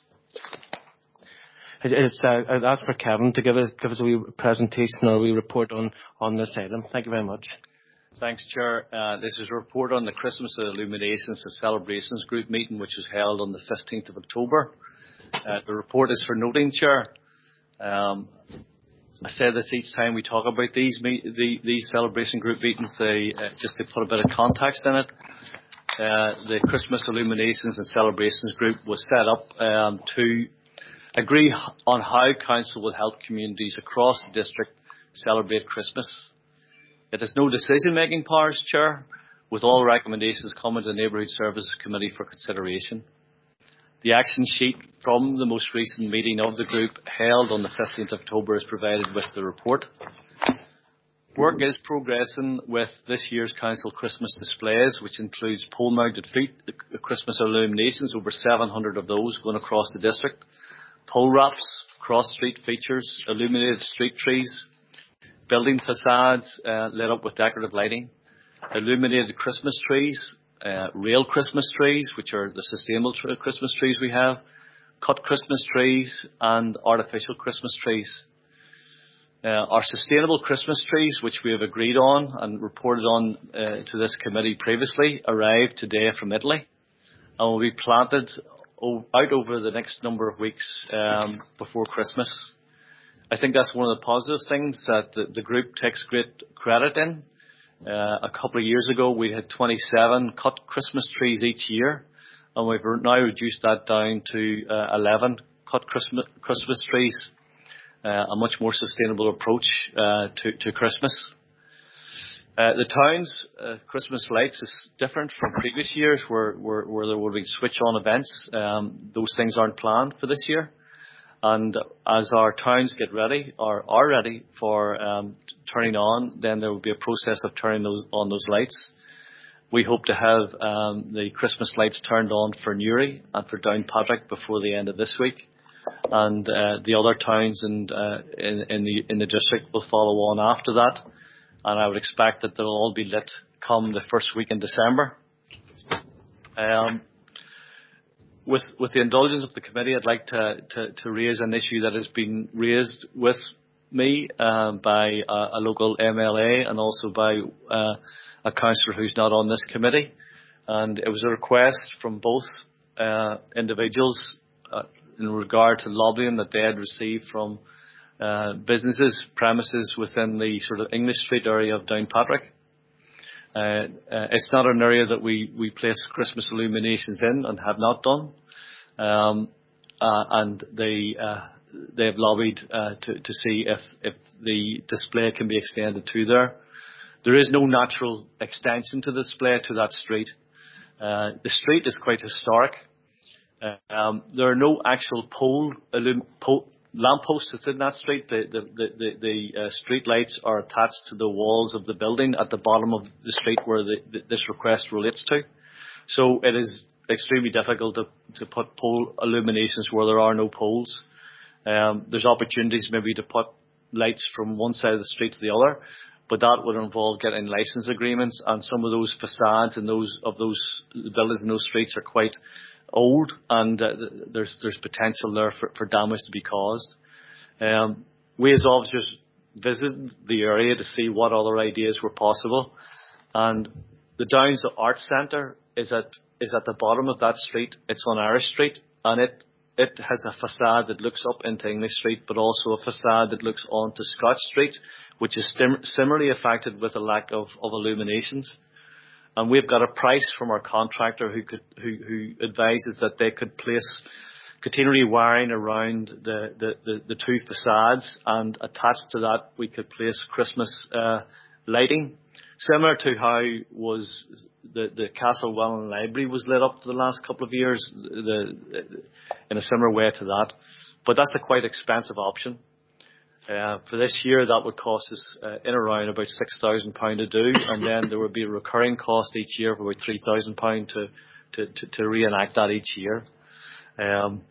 It, it's uh, I'd ask for Kevin to give us give us a wee presentation or a wee report on on this item. Thank you very much. Thanks, Chair. Uh, this is a report on the Christmas Illuminations and Celebrations Group meeting, which was held on the fifteenth of October. Uh, the report is for noting, Chair. Um, I say this each time we talk about these me- the, these celebration group meetings, they, uh, just to put a bit of context in it. Uh, the Christmas Illuminations and Celebrations Group was set up um, to agree on how Council will help communities across the district celebrate Christmas. It has no decision-making powers, Chair, with all recommendations coming to the Neighbourhood Services Committee for consideration. The action sheet from the most recent meeting of the group held on the fifteenth of October is provided with the report. Work is progressing with this year's Council Christmas displays, which includes pole-mounted Christmas illuminations, over seven hundred of those going across the district, pole wraps, cross-street features, illuminated street trees, building facades uh, lit up with decorative lighting, illuminated Christmas trees, uh, real Christmas trees, which are the sustainable tr- Christmas trees we have, cut Christmas trees, and artificial Christmas trees. Uh, our sustainable Christmas trees, which we have agreed on and reported on uh, to this committee previously, arrived today from Italy and will be planted o- out over the next number of weeks um, before Christmas. I think that's one of the positive things that the, the group takes great credit in. Uh, a couple of years ago, we had twenty-seven cut Christmas trees each year, and we've now reduced that down to uh, eleven cut Christmas, Christmas trees, uh, a much more sustainable approach uh, to, to Christmas. Uh, the town's uh, Christmas lights is different from previous years where, where, where there will be switch-on events. Um, those things aren't planned for this year. And as our towns get ready, or are ready for um, turning on, then there will be a process of turning those on those lights. We hope to have um, the Christmas lights turned on for Newry and for Downpatrick before the end of this week. and uh, the other towns and uh, in, in the in the district will follow on after that. And I would expect that they'll all be lit come the first week in December. Um, with with the indulgence of the committee, I'd like to to, to raise an issue that has been raised with me uh, by a, a local M L A and also by uh, a councillor who's not on this committee. And it was a request from both uh, individuals uh, in regard to lobbying that they had received from uh, businesses, premises within the sort of English Street area of Downpatrick. Uh, uh, it's not an area that we, we place Christmas illuminations in and have not done. Um, uh, and they, uh, they've lobbied uh, to, to see if, if the display can be extended to there. There is no natural extension to the display to that street. Uh, the street is quite historic. Uh, um, there are no actual pole, illum, pole lampposts within that street. The, the, the, the, the uh, street lights are attached to the walls of the building at the bottom of the street where the, the, this request relates to. So it is extremely difficult to, to put pole illuminations where there are no poles. Um, there's opportunities maybe to put lights from one side of the street to the other, but that would involve getting license agreements, and some of those facades and those of those buildings in those streets are quite old, and uh, there's there's potential there for, for damage to be caused. Um, we as officers visited the area to see what other ideas were possible, and the Downs Arts Centre is at is at the bottom of that street. It's on Irish Street, and it it has a facade that looks up into English Street, but also a facade that looks onto Scotch Street, which is sim- similarly affected with a lack of, of illuminations. And we've got a price from our contractor who could who, who advises that they could place catenary wiring around the, the, the, the two facades, and attached to that we could place Christmas uh, lighting, similar to how was the, the Castle Welland Library was lit up for the last couple of years, the, in a similar way to that. But that's a quite expensive option. Uh, for this year, that would cost us uh, in around about six thousand pounds to do, and then there would be a recurring cost each year of about three thousand pounds to, to, to, to reenact that each year. Um,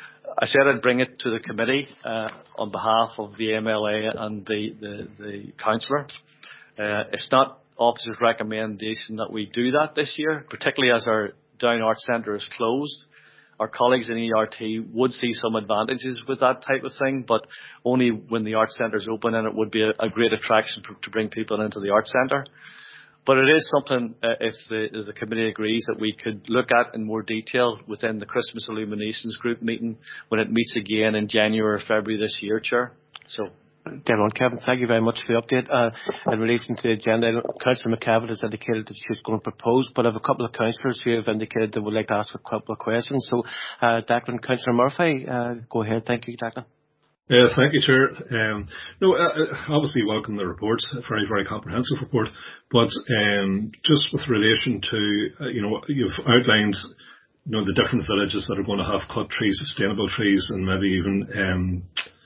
I said I'd bring it to the committee uh, on behalf of the M L A and the, the, the councillor. Uh, it's not officers' recommendation that we do that this year, particularly as our Down Arts Centre is closed. Our colleagues in E R T would see some advantages with that type of thing, but only when the Arts Centre is open, and it would be a, a great attraction for, to bring people into the Arts Centre. But it is something, uh, if the, if the committee agrees, that we could look at in more detail within the Christmas Illuminations Group meeting when it meets again in January or February this year, Chair. So. Dead on, Kevin. Thank you very much for the update. Uh, in relation to the agenda, Councillor McCavitt has indicated that she's going to propose, but I have a couple of councillors who have indicated they would like to ask a couple of questions. So, uh, Declan, Councillor Murphy, uh, go ahead. Thank you, Declan. Uh, thank you, Chair. Um, no, uh, obviously welcome the report, a very, very comprehensive report. But um, just with relation to, uh, you know, you've outlined, you know, the different villages that are going to have cut trees, sustainable trees, and maybe even um,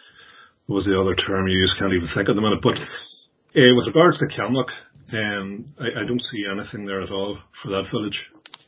what was the other term you used? Can't even think at the minute. But uh, with regards to Kilmallock, um, I, I don't see anything there at all for that village.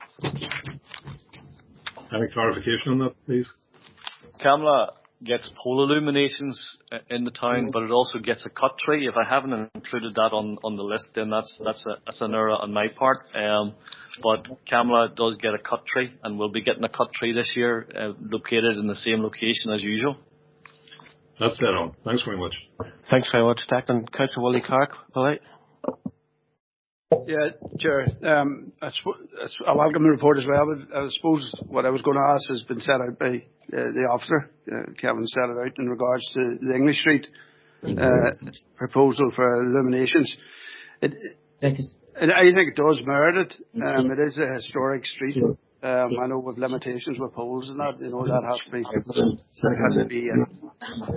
Any clarification on that, please? Kilmallock gets pole illuminations in the town, but it also gets a cut tree. If I haven't included that on, on the list, then that's that's a, that's an error on my part. Um, but Kilmallock does get a cut tree, and we'll be getting a cut tree this year, uh, located in the same location as usual. That's dead on. Thanks very much. Thanks very much, Declan. Councillor Willie Clark, all right? Yeah, Chair. Um, I, sp- I welcome the report as well, but I suppose what I was going to ask has been set out by uh, the officer. Uh, Kevin set it out in regards to the English Street uh, proposal for illuminations. It, it, I think it does merit it. Um, it is a historic street. Um, I know with limitations with poles and that, you know, that has to be, that has to be uh,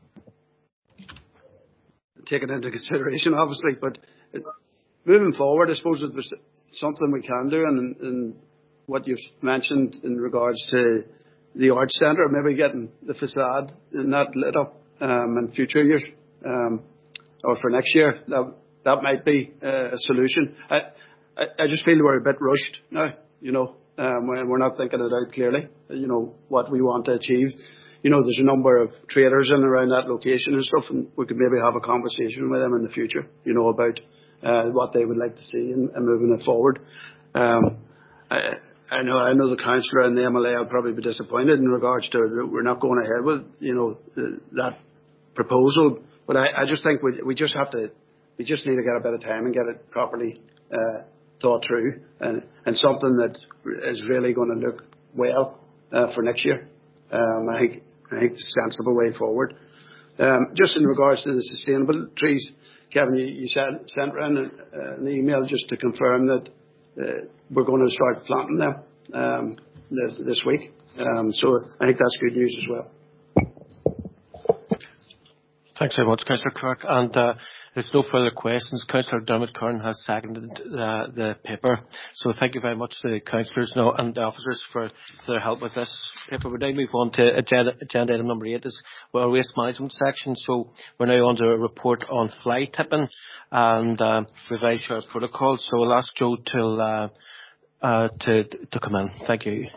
taken into consideration, obviously. But it, moving forward, I suppose if there's something we can do, and, and what you've mentioned in regards to the Arts Centre, maybe getting the facade and that lit up um, in future years, um, or for next year, that that might be uh, a solution. I, I I just feel we're a bit rushed now, you know. Um, we're not thinking it out clearly, you know, what we want to achieve. you know, there's a number of traders in and around that location and stuff, and we could maybe have a conversation with them in the future, you know, about uh, what they would like to see and, and moving it forward. Um, I, I know, I know the councillor and the M L A will probably be disappointed in regards to we're not going ahead with, you know, the, that proposal. But I, I just think we, we just have to, we just need to get a bit of time and get it properly uh, thought through, and, and something that is really going to look well uh, for next year. Um, I think, I think it's a sensible way forward. Um, just in regards to the sustainable trees, Kevin, you, you sent, sent around an, uh, an email just to confirm that uh, we're going to start planting them um, this, this week. Um, so I think that's good news as well. Thanks very much, Councillor Clark. And uh, there's no further questions. Councillor Dermot Kern has seconded uh, the paper. So thank you very much to the councillors now and the officers for their help with this paper. We now move on to agenda, agenda item number eight, is our waste management section. So we're now on to a report on fly tipping and uh, revised share protocol. So I'll ask Joe to, uh, uh, to, to come in. Thank you.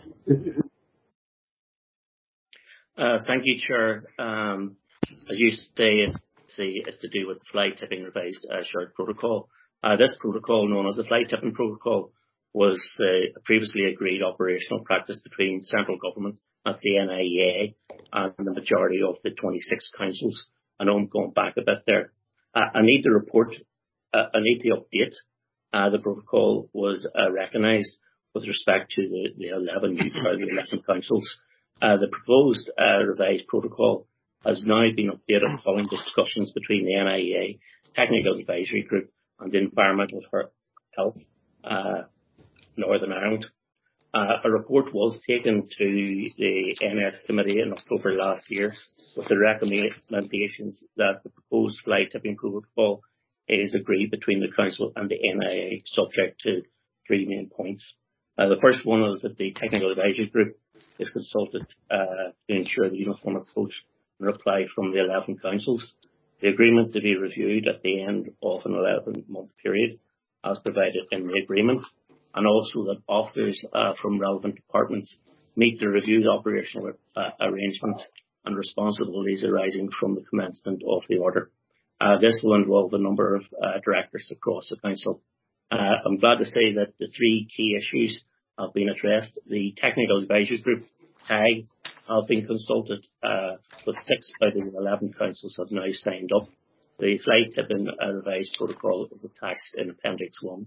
Uh, thank you, Chair. Um, As you say, it's, it's to do with the fly tipping revised uh, shared protocol. Uh, this protocol, known as the fly tipping protocol, was uh, a previously agreed operational practice between central government, that's the N I E A, and the majority of the twenty-six councils. I know I'm going back a bit there. Uh, I need to report, uh, I need to update. Uh, the protocol was uh, recognised with respect to the, the eleven or the eleven councils. Uh, the proposed uh, revised protocol has now been updated following discussions between the N I E A, Technical Advisory Group and Environmental Health, uh, Northern Ireland. Uh, a report was taken to the N S Committee in October last year with the recommendations that the proposed fly tipping protocol is agreed between the Council and the N I E A, subject to three main points. Uh, the first one is that the Technical Advisory Group is consulted uh, to ensure the uniform approach and reply from the eleven councils. The agreement to be reviewed at the end of an eleven month period as provided in the agreement, and also that officers uh, from relevant departments meet to review the operational uh, arrangements and responsibilities arising from the commencement of the order. Uh, this will involve a number of uh, directors across the council. Uh, I'm glad to say that the three key issues have been addressed. The Technical Advisory Group, T A G, have been consulted, uh, with six out of the eleven councils have now signed up. The fly tipping uh, revised protocol is attached in Appendix one.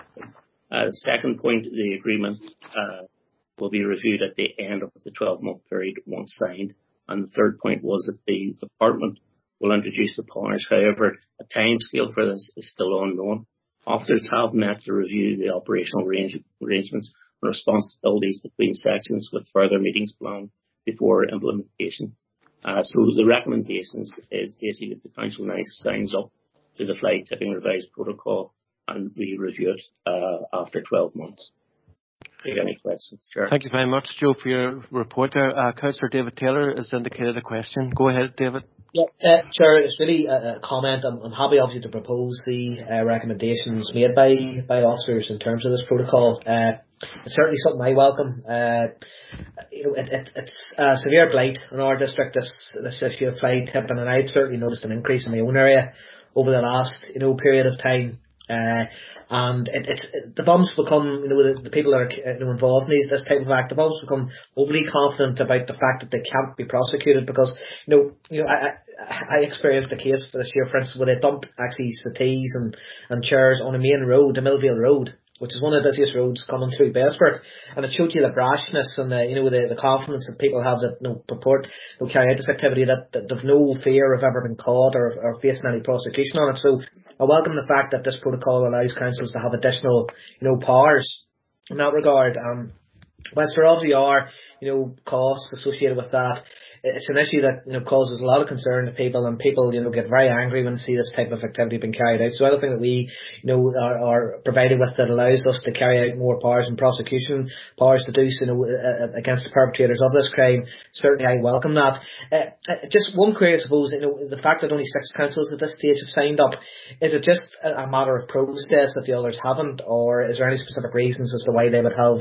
Uh, second point, the agreement uh, will be reviewed at the end of the twelve month period once signed. And the third point was that the department will introduce the powers. However, a timescale for this is still unknown. Officers have met to review the operational range, arrangements and responsibilities between sections with further meetings planned before implementation. Uh, so the recommendations is basically that the council now signs up to the fly tipping revised protocol and we review it uh, after twelve months. Do you have any questions, Chair? Thank you very much, Joe, for your report there. Uh, Councillor David Taylor has indicated a question. Go ahead, David. Yeah, uh, Chair, it's really a, a comment. I'm, I'm happy, obviously, to propose the uh, recommendations made by, by officers in terms of this protocol. Uh, it's certainly something I welcome. Uh, you know, it, it, it's a severe blight in our district, this, this issue of fly tipping, and I've certainly noticed an increase in my own area over the last, you know, period of time. Uh, and it, it, it, the bums become, you know, the, the people that are you know, involved in these, this type of act, the bums become overly confident about the fact that they can't be prosecuted because, you know, you know, I, I, I experienced a case for this year, for instance, where they dumped actually settees and, and chairs on a main road, the Millvale Road, which is one of the busiest roads coming through Bestford, and it showed you the brashness and the, you know, the, the confidence that people have that, you know, purport to carry out this activity, that, that they've no fear of ever being caught or, or facing any prosecution on it. So I welcome the fact that this protocol allows councils to have additional, you know, powers in that regard. Um, whilst there obviously are, you know, costs associated with that, it's an issue that, you know, causes a lot of concern to people, and people, you know, get very angry when they see this type of activity being carried out. So anything that we, you know, are, are provided with that allows us to carry out more powers and prosecution powers to do so, you know, against the perpetrators of this crime, certainly I welcome that. Uh, just one query, I suppose, you know, the fact that only six councils at this stage have signed up, is it just a, a matter of process that the others haven't, or is there any specific reasons as to why they would have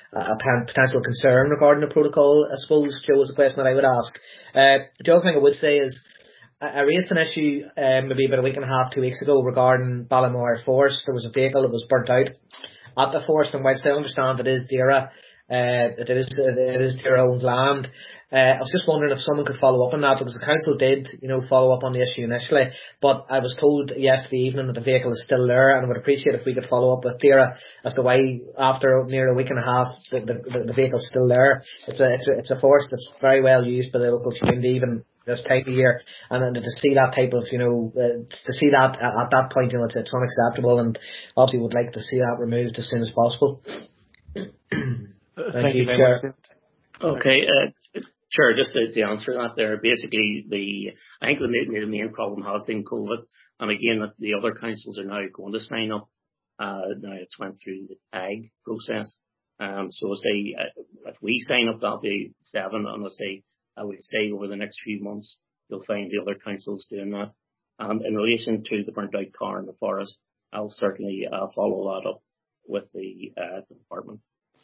a potential concern regarding the protocol, I suppose, Joe, is a question that I would ask. Uh, the other thing I would say is, I raised an issue um, maybe about a week and a half, two weeks ago regarding Ballymore Forest. There was a vehicle that was burnt out at the forest, and whilst I understand it is DAERA, uh, it is it is DAERA owned land, uh, I was just wondering if someone could follow up on that, because the council did, you know, follow up on the issue initially, but I was told yesterday evening that the vehicle is still there, and I would appreciate if we could follow up with DAERA as to why, after near a week and a half, the the, the vehicle's still there. It's a it's a it's a forest that's very well used by the local community, even this time of year, and then to see that type of, you know, uh, to see that at, at that point, you know, it's, it's unacceptable, and obviously would like to see that removed as soon as possible. Thank, Thank you, you Chair. Okay, uh, Chair, just to, to answer that there, basically the, I think the main, the main problem has been COVID, and again, that the other councils are now going to sign up. Uh, now it's went through the T A G process. Um, so say, uh, if we sign up, that'll be seven, and I say, I would say over the next few months, you'll find the other councils doing that. Um, in relation to the burnt out car in the forest, I'll certainly uh, follow that up with the, uh, the department.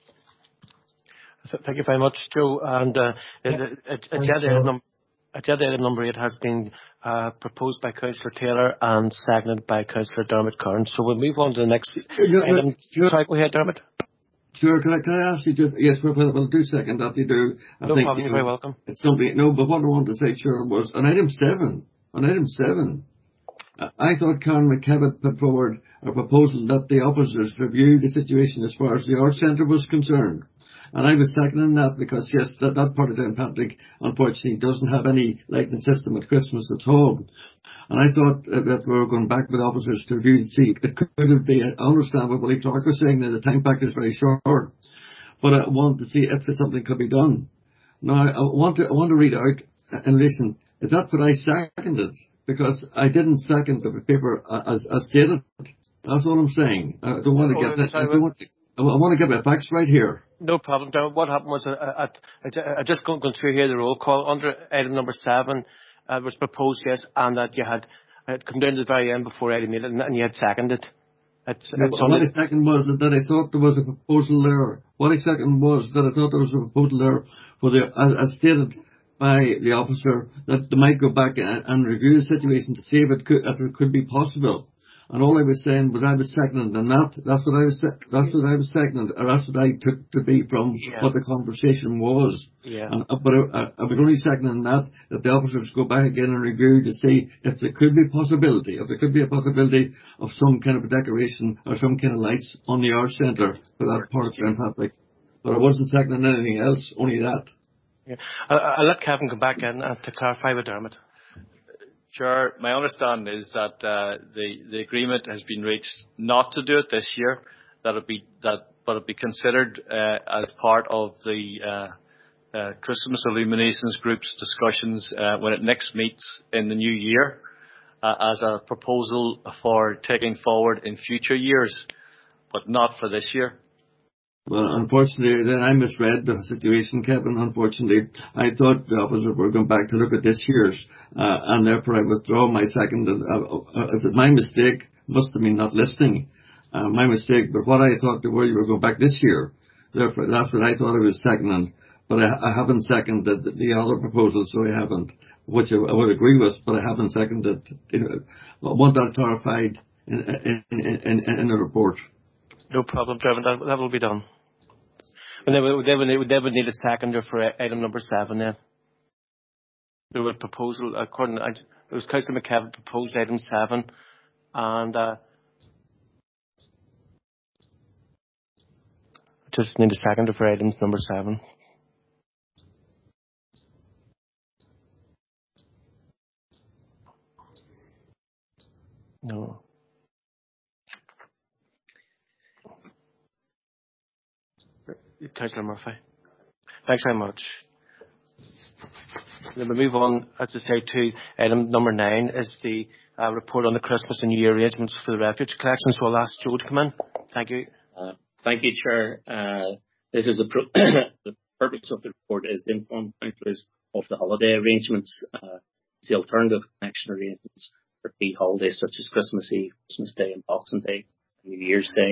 Thank you very much, Joe. And uh, yeah. agenda item number eight has been uh, proposed by Councillor Taylor and seconded by Councillor Dermot Kern. So we'll move on to the next item. Sorry, go ahead, Dermot. Sure, can I, can I ask you just, yes, we'll, we'll do second that you do. I no think, problem, you you're know, very welcome. It's something, no, but what I wanted to say, sure, was on item seven, on item seven, I thought Karen McKevitt put forward a proposal that the officers review the situation as far as the Arts Centre was concerned. And I was seconding that because, yes, that, that part of Downpatrick, unfortunately, doesn't have any lighting system at Christmas at all. And I thought uh, that we were going back with officers to review and see. It could be, I understand what Willie Clark was saying, that the time factor is very short. But I want to see if something could be done. Now, I want to, I want to read out and listen. Is that what I seconded? Because I didn't second the paper as, as stated. That's all I'm saying. I don't want to get that. I, don't want to, I want to get my facts right here. No problem. What happened was, I, I, I just going through here the roll call under item number seven uh, was proposed, yes, and that you had uh, come down to the very end before Eddie made it, and, and you had seconded. It's, no, it's what I second was that I thought there was a proposal there. What I second was that I thought there was a proposal there for the, as, as stated by the officer, that they might go back and, and review the situation to see if it could, if it could be possible. And all I was saying was I was seconding, and that, that's what I was, that's what I was seconding, or that's what I took to be from yeah. what the conversation was. Yeah. And, but I, I was only seconding that, that the officers go back again and review to see if there could be a possibility, if there could be a possibility of some kind of a decoration or some kind of lights on the Arts Centre for that part of Downpatrick. But I wasn't seconding anything else, only that. Yeah. I'll, I'll let Kevin come back in uh, to clarify with Dermot. Sure. My understanding is that uh, the the agreement has been reached not to do it this year. That it be that, but it be considered uh, as part of the uh, uh, Christmas Illuminations Group's discussions uh, when it next meets in the new year, uh, as a proposal for taking forward in future years, but not for this year. Well, unfortunately, then I misread the situation, Kevin. Unfortunately, I thought the officers were going back to look at this year's, uh, and therefore I withdraw my second. Uh, uh, my mistake must have been not listening. Uh, my mistake, but what I thought they were, you were going back this year. Therefore, that's what I thought I was seconding. But I, I haven't seconded the, the other proposal, so I haven't, which I, I would agree with, but I haven't seconded. You know, I want that clarified in, in, in, in, in the report. No problem, Trevor. That, that will be done. And they would, they would, they would need a seconder for item number seven then. There was a proposal, according to, it was Councillor McKevitt proposed item seven, and uh, just need a seconder for item number seven. No. Councillor Murphy. Thanks very much. Then we move on, as I say, to item number nine, is the uh, report on the Christmas and New Year arrangements for the refuge collection. So I'll ask Joe to come in. Thank you. Uh, thank you, Chair. Uh, this is the, pro- the purpose of the report is to inform councillors of the holiday arrangements, uh, the alternative collection arrangements for key holidays such as Christmas Eve, Christmas Day and Boxing Day, and New Year's Day.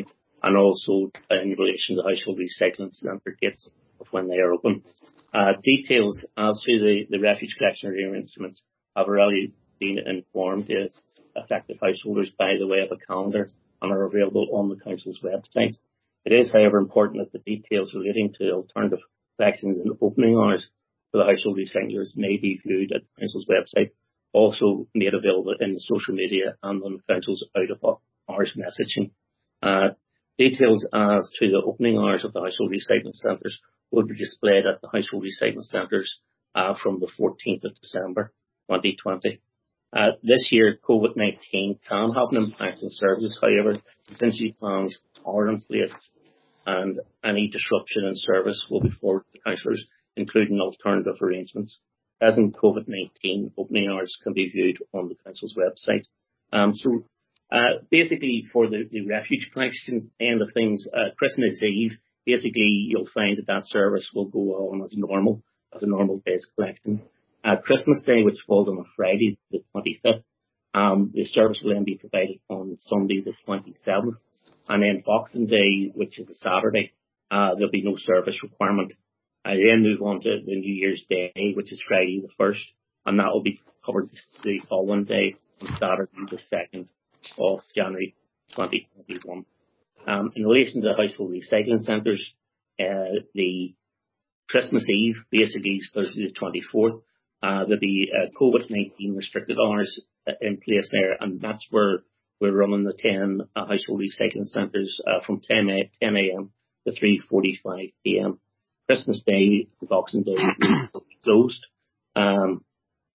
and also in relation to the household recycling centre dates of when they are open. Uh, details as to the, the refuge collection arrangements have already been informed to affected householders by the way of a calendar and are available on the Council's website. It is, however, important that the details relating to alternative collections and opening hours for the household recyclers may be viewed at the Council's website, also made available in the social media and on the Council's out-of-hours messaging. Uh, details as to the opening hours of the household recycling centres will be displayed at the household recycling centres uh, from the fourteenth of December twenty twenty. Uh, this year, COVID nineteen can have an impact on services. However, contingency plans are in place, and any disruption in service will be forwarded to councillors, including alternative arrangements. As in COVID nineteen, opening hours can be viewed on the council's website. Um, so, uh, basically, for the, the refuge collections end of things, uh, Christmas Eve, basically you'll find that that service will go on as normal, as a normal day's collection. Uh, Christmas Day, which falls on a Friday, the twenty-fifth, um, the service will then be provided on Sunday, the twenty-seventh. And then Boxing Day, which is a Saturday, uh, there'll be no service requirement. I then move on to the New Year's Day, which is Friday the first, and that will be covered the following day, on Saturday the second of January twenty twenty-one. Um, in relation to the household recycling centres, uh, the Christmas Eve, basically is Thursday the twenty-fourth. Uh, there'll be uh, COVID nineteen restricted hours uh, in place there, and that's where we're running the ten uh, household recycling centres uh, from ten a.m. to three forty-five p.m. Christmas Day, Boxing Day, will be closed. Um,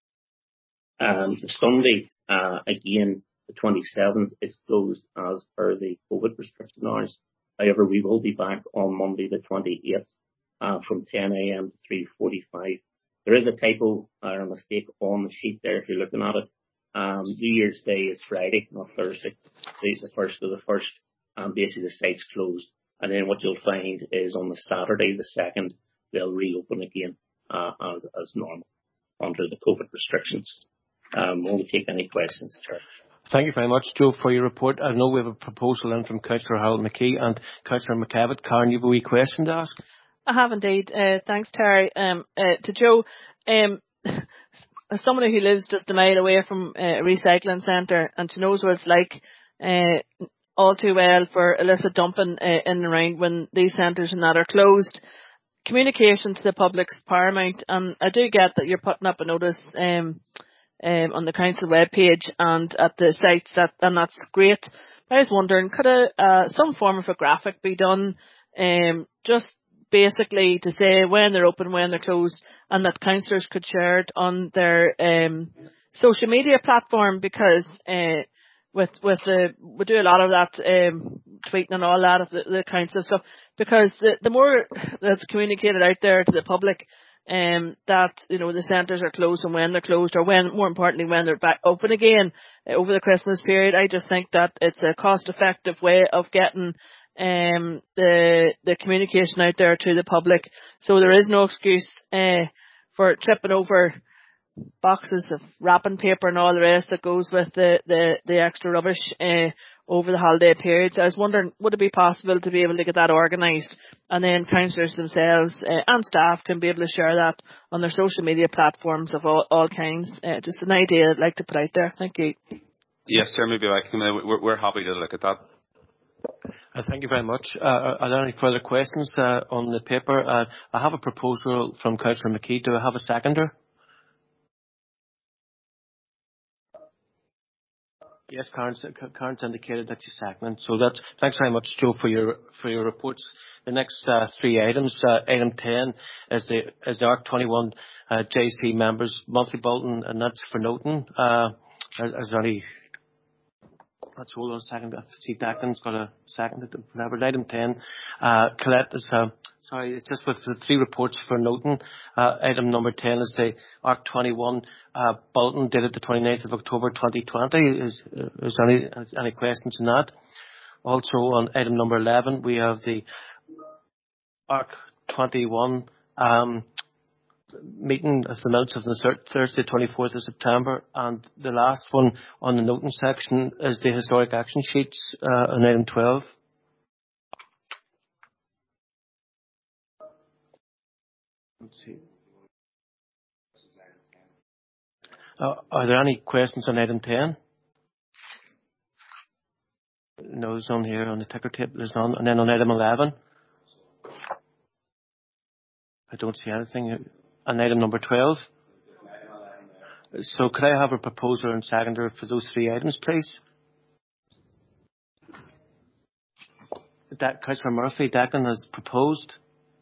um, Sunday, uh, again, the twenty-seventh, is closed as per the COVID restriction hours. However, we will be back on Monday the twenty-eighth uh, from ten a.m. to three forty-five. There is a typo or a mistake on the sheet there if you're looking at it. Um, New Year's Day is Friday, not Thursday. It's the first of the first. Um, basically, the site's closed. And then what you'll find is on the Saturday, the second, they'll reopen again uh, as, as normal under the COVID restrictions. Um, we'll take any questions, Chair. Thank you very much, Joe, for your report. I know we have a proposal in from Councillor Harold McKee and Councillor McCavitt. Karen, you have a wee question to ask? I have indeed. Uh, thanks, Terry. Um, uh, to Joe, um, as somebody who lives just a mile away from uh, a recycling centre and she knows what it's like uh, all too well for illicit dumping uh, in and around when these centres and that are closed, communication to the public is paramount. And I do get that you're putting up a notice um, um, on the council webpage and at the sites, that, and that's great. I was wondering, could a, uh, some form of a graphic be done um, just basically to say when they're open, when they're closed, and that councillors could share it on their um, social media platform, because uh, with with the we do a lot of that um, tweeting and all that of the, the council stuff, because the the more that's communicated out there to the public, um, that you know the centres are closed and when they're closed, or when, more importantly, when they're back open again uh, over the Christmas period, I just think that it's a cost-effective way of getting um the the communication out there to the public, so there is no excuse uh for tripping over boxes of wrapping paper and all the rest that goes with the the, the extra rubbish uh over the holiday period. So I was wondering, would it be possible to be able to get that organised, and then councillors themselves uh, and staff can be able to share that on their social media platforms of all, all kinds? Uh, just an idea I'd like to put out there. Thank you. Yes, sir. Maybe I can. We're, we're happy to look at that. Uh, thank you very much. Uh, are there any further questions uh, on the paper? Uh, I have a proposal from Councillor McKee. Do I have a seconder? Yes, Karen's, Karen's indicated that she's seconded. So that's, thanks very much, Joe, for your for your reports. The next uh, three items. Uh, item ten is the is the A R C twenty-one uh, J C members monthly bulletin, and that's for noting. Uh, is, is there any? Let's hold on a second. I see Declan's got a second. Whatever. Item ten. Uh, Colette is, uh, sorry, it's just with the three reports for noting. Uh, item number ten is the A R C twenty-one uh, bulletin dated the twenty-ninth of October twenty twenty. Is, uh, is there any, any questions on that? Also on item number eleven, we have the A R C twenty-one um, meeting of the minutes of the Thursday twenty-fourth of September, and the last one on the noting section is the historic action sheets uh, on item twelve. Let's see. Uh, are there any questions on item ten? No, there's none here on the ticker tape. There's none. And then on item eleven, I don't see anything. On item number twelve. So could I have a proposer and seconder for those three items, please? That Councillor Murphy Declan has proposed,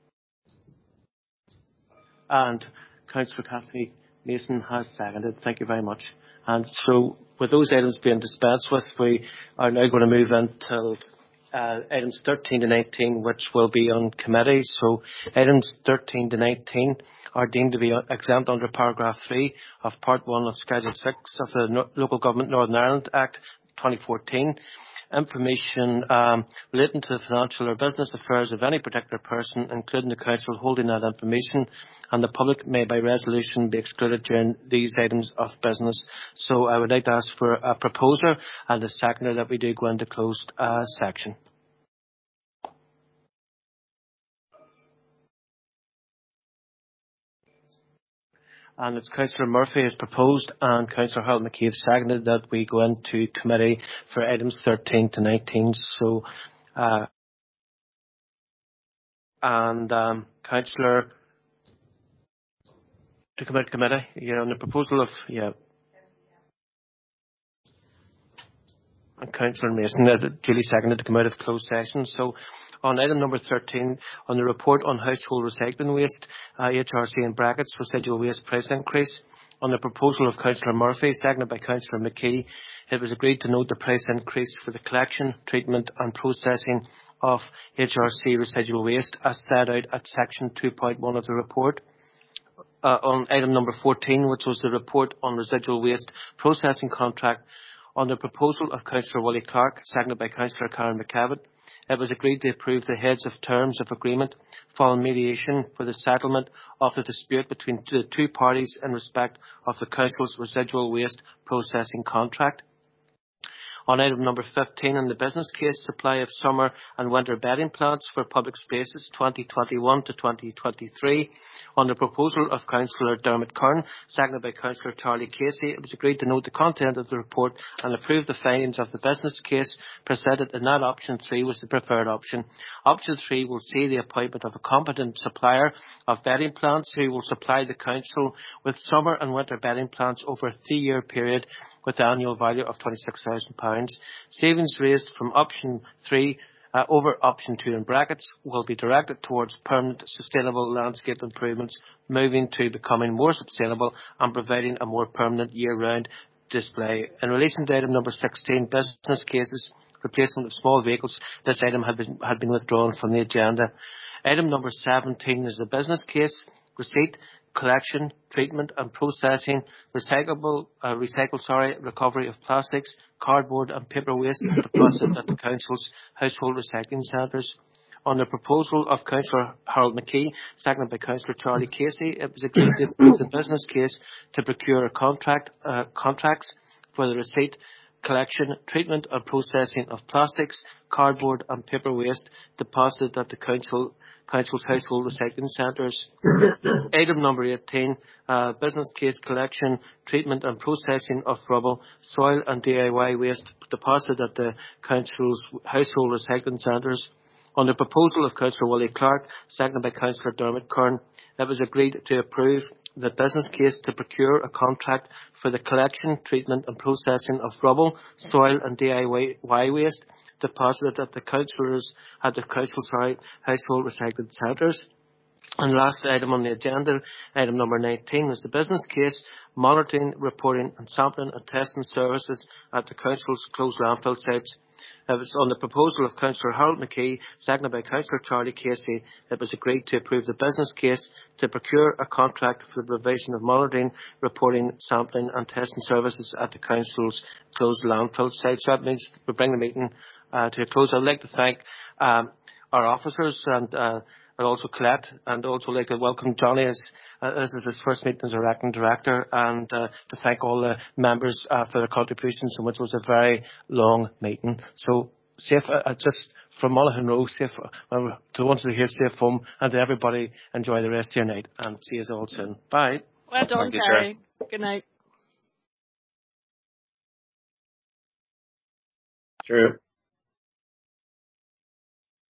and Councillor Cathy Mason has seconded. Thank you very much. And so, with those items being dispensed with, we are now going to move into uh, items thirteen to nineteen, which will be on committee. So, items thirteen to nineteen are deemed to be exempt under paragraph three of part one of Schedule six of the no- Local Government Northern Ireland Act twenty fourteen. Information um, relating to the financial or business affairs of any particular person, including the council holding that information, and the public may by resolution be excluded during these items of business. So I would like to ask for a proposer and a seconder that we do go into closed uh, section. And it's Councillor Murphy has proposed and Councillor Harold McKee has seconded that we go into committee for items thirteen to nineteen. So, uh, and um, Councillor to come out to committee, yeah, on the proposal of, yeah, and Councillor Mason uh, duly seconded to come out of closed session. So, on item number thirteen, on the report on household recycling waste, uh, H R C in brackets, residual waste price increase. On the proposal of Councillor Murphy, seconded by Councillor McKee, it was agreed to note the price increase for the collection, treatment and processing of H R C residual waste as set out at section two point one of the report. Uh, on item number fourteen, which was the report on residual waste processing contract, on the proposal of Councillor Wally Clark, seconded by Councillor Karen McCavitt, it was agreed to approve the heads of terms of agreement following mediation for the settlement of the dispute between the two parties in respect of the Council's residual waste processing contract. On item number fifteen, in the business case, supply of summer and winter bedding plants for public spaces twenty twenty-one to twenty twenty-three. On the proposal of Councillor Dermot Kern, seconded by Councillor Charlie Casey, it was agreed to note the content of the report and approve the findings of the business case presented in that option three was the preferred option. Option three will see the appointment of a competent supplier of bedding plants who will supply the Council with summer and winter bedding plants over a three-year period with an annual value of twenty-six thousand pounds. Savings raised from option three uh, over option two in brackets will be directed towards permanent sustainable landscape improvements, moving to becoming more sustainable and providing a more permanent year-round display. In relation to item number sixteen, business cases, replacement of small vehicles, this item had been, had been withdrawn from the agenda. Item number seventeen is the business case, receipt, collection, treatment and processing, recyclable, uh, recycle, sorry, recovery of plastics, cardboard and paper waste deposited at the Council's household recycling centres. On the proposal of Councillor Harold McKee, seconded by Councillor Charlie Casey, it was agreed to approve the business case to procure a contract, uh, contracts for the receipt, collection, treatment and processing of plastics, cardboard and paper waste deposited at the Council Council's household recycling centres. Item number eighteen, uh, business case collection, treatment and processing of rubble, soil and D I Y waste deposited at the Council's household recycling centres. On the proposal of Councillor Wally Clark, seconded by Councillor Dermot Kern, it was agreed to approve the business case to procure a contract for the collection, treatment and processing of rubble, soil and D I Y waste deposited at the councillors at the council sorry, household recycling centres. And the last item on the agenda, item number nineteen, was the business case, monitoring, reporting and sampling and testing services at the council's closed landfill sites. It was on the proposal of Councillor Harold McKee, seconded by Councillor Charlie Casey, it was agreed to approve the business case to procure a contract for the provision of monitoring, reporting, sampling and testing services at the council's closed landfill sites. So that means we bring the meeting uh, to a close. I'd like to thank um, our officers and uh, and also Colette, and also like to welcome Johnny as uh, this is his first meeting as a acting director, and uh, to thank all the members uh, for their contributions, in which was a very long meeting. So safe, uh, just from Monaghan Road, safe, uh, to the ones who are here, safe home, and to everybody, enjoy the rest of your night, and see us all soon. Bye. Well done, Terry. Good night. Sure.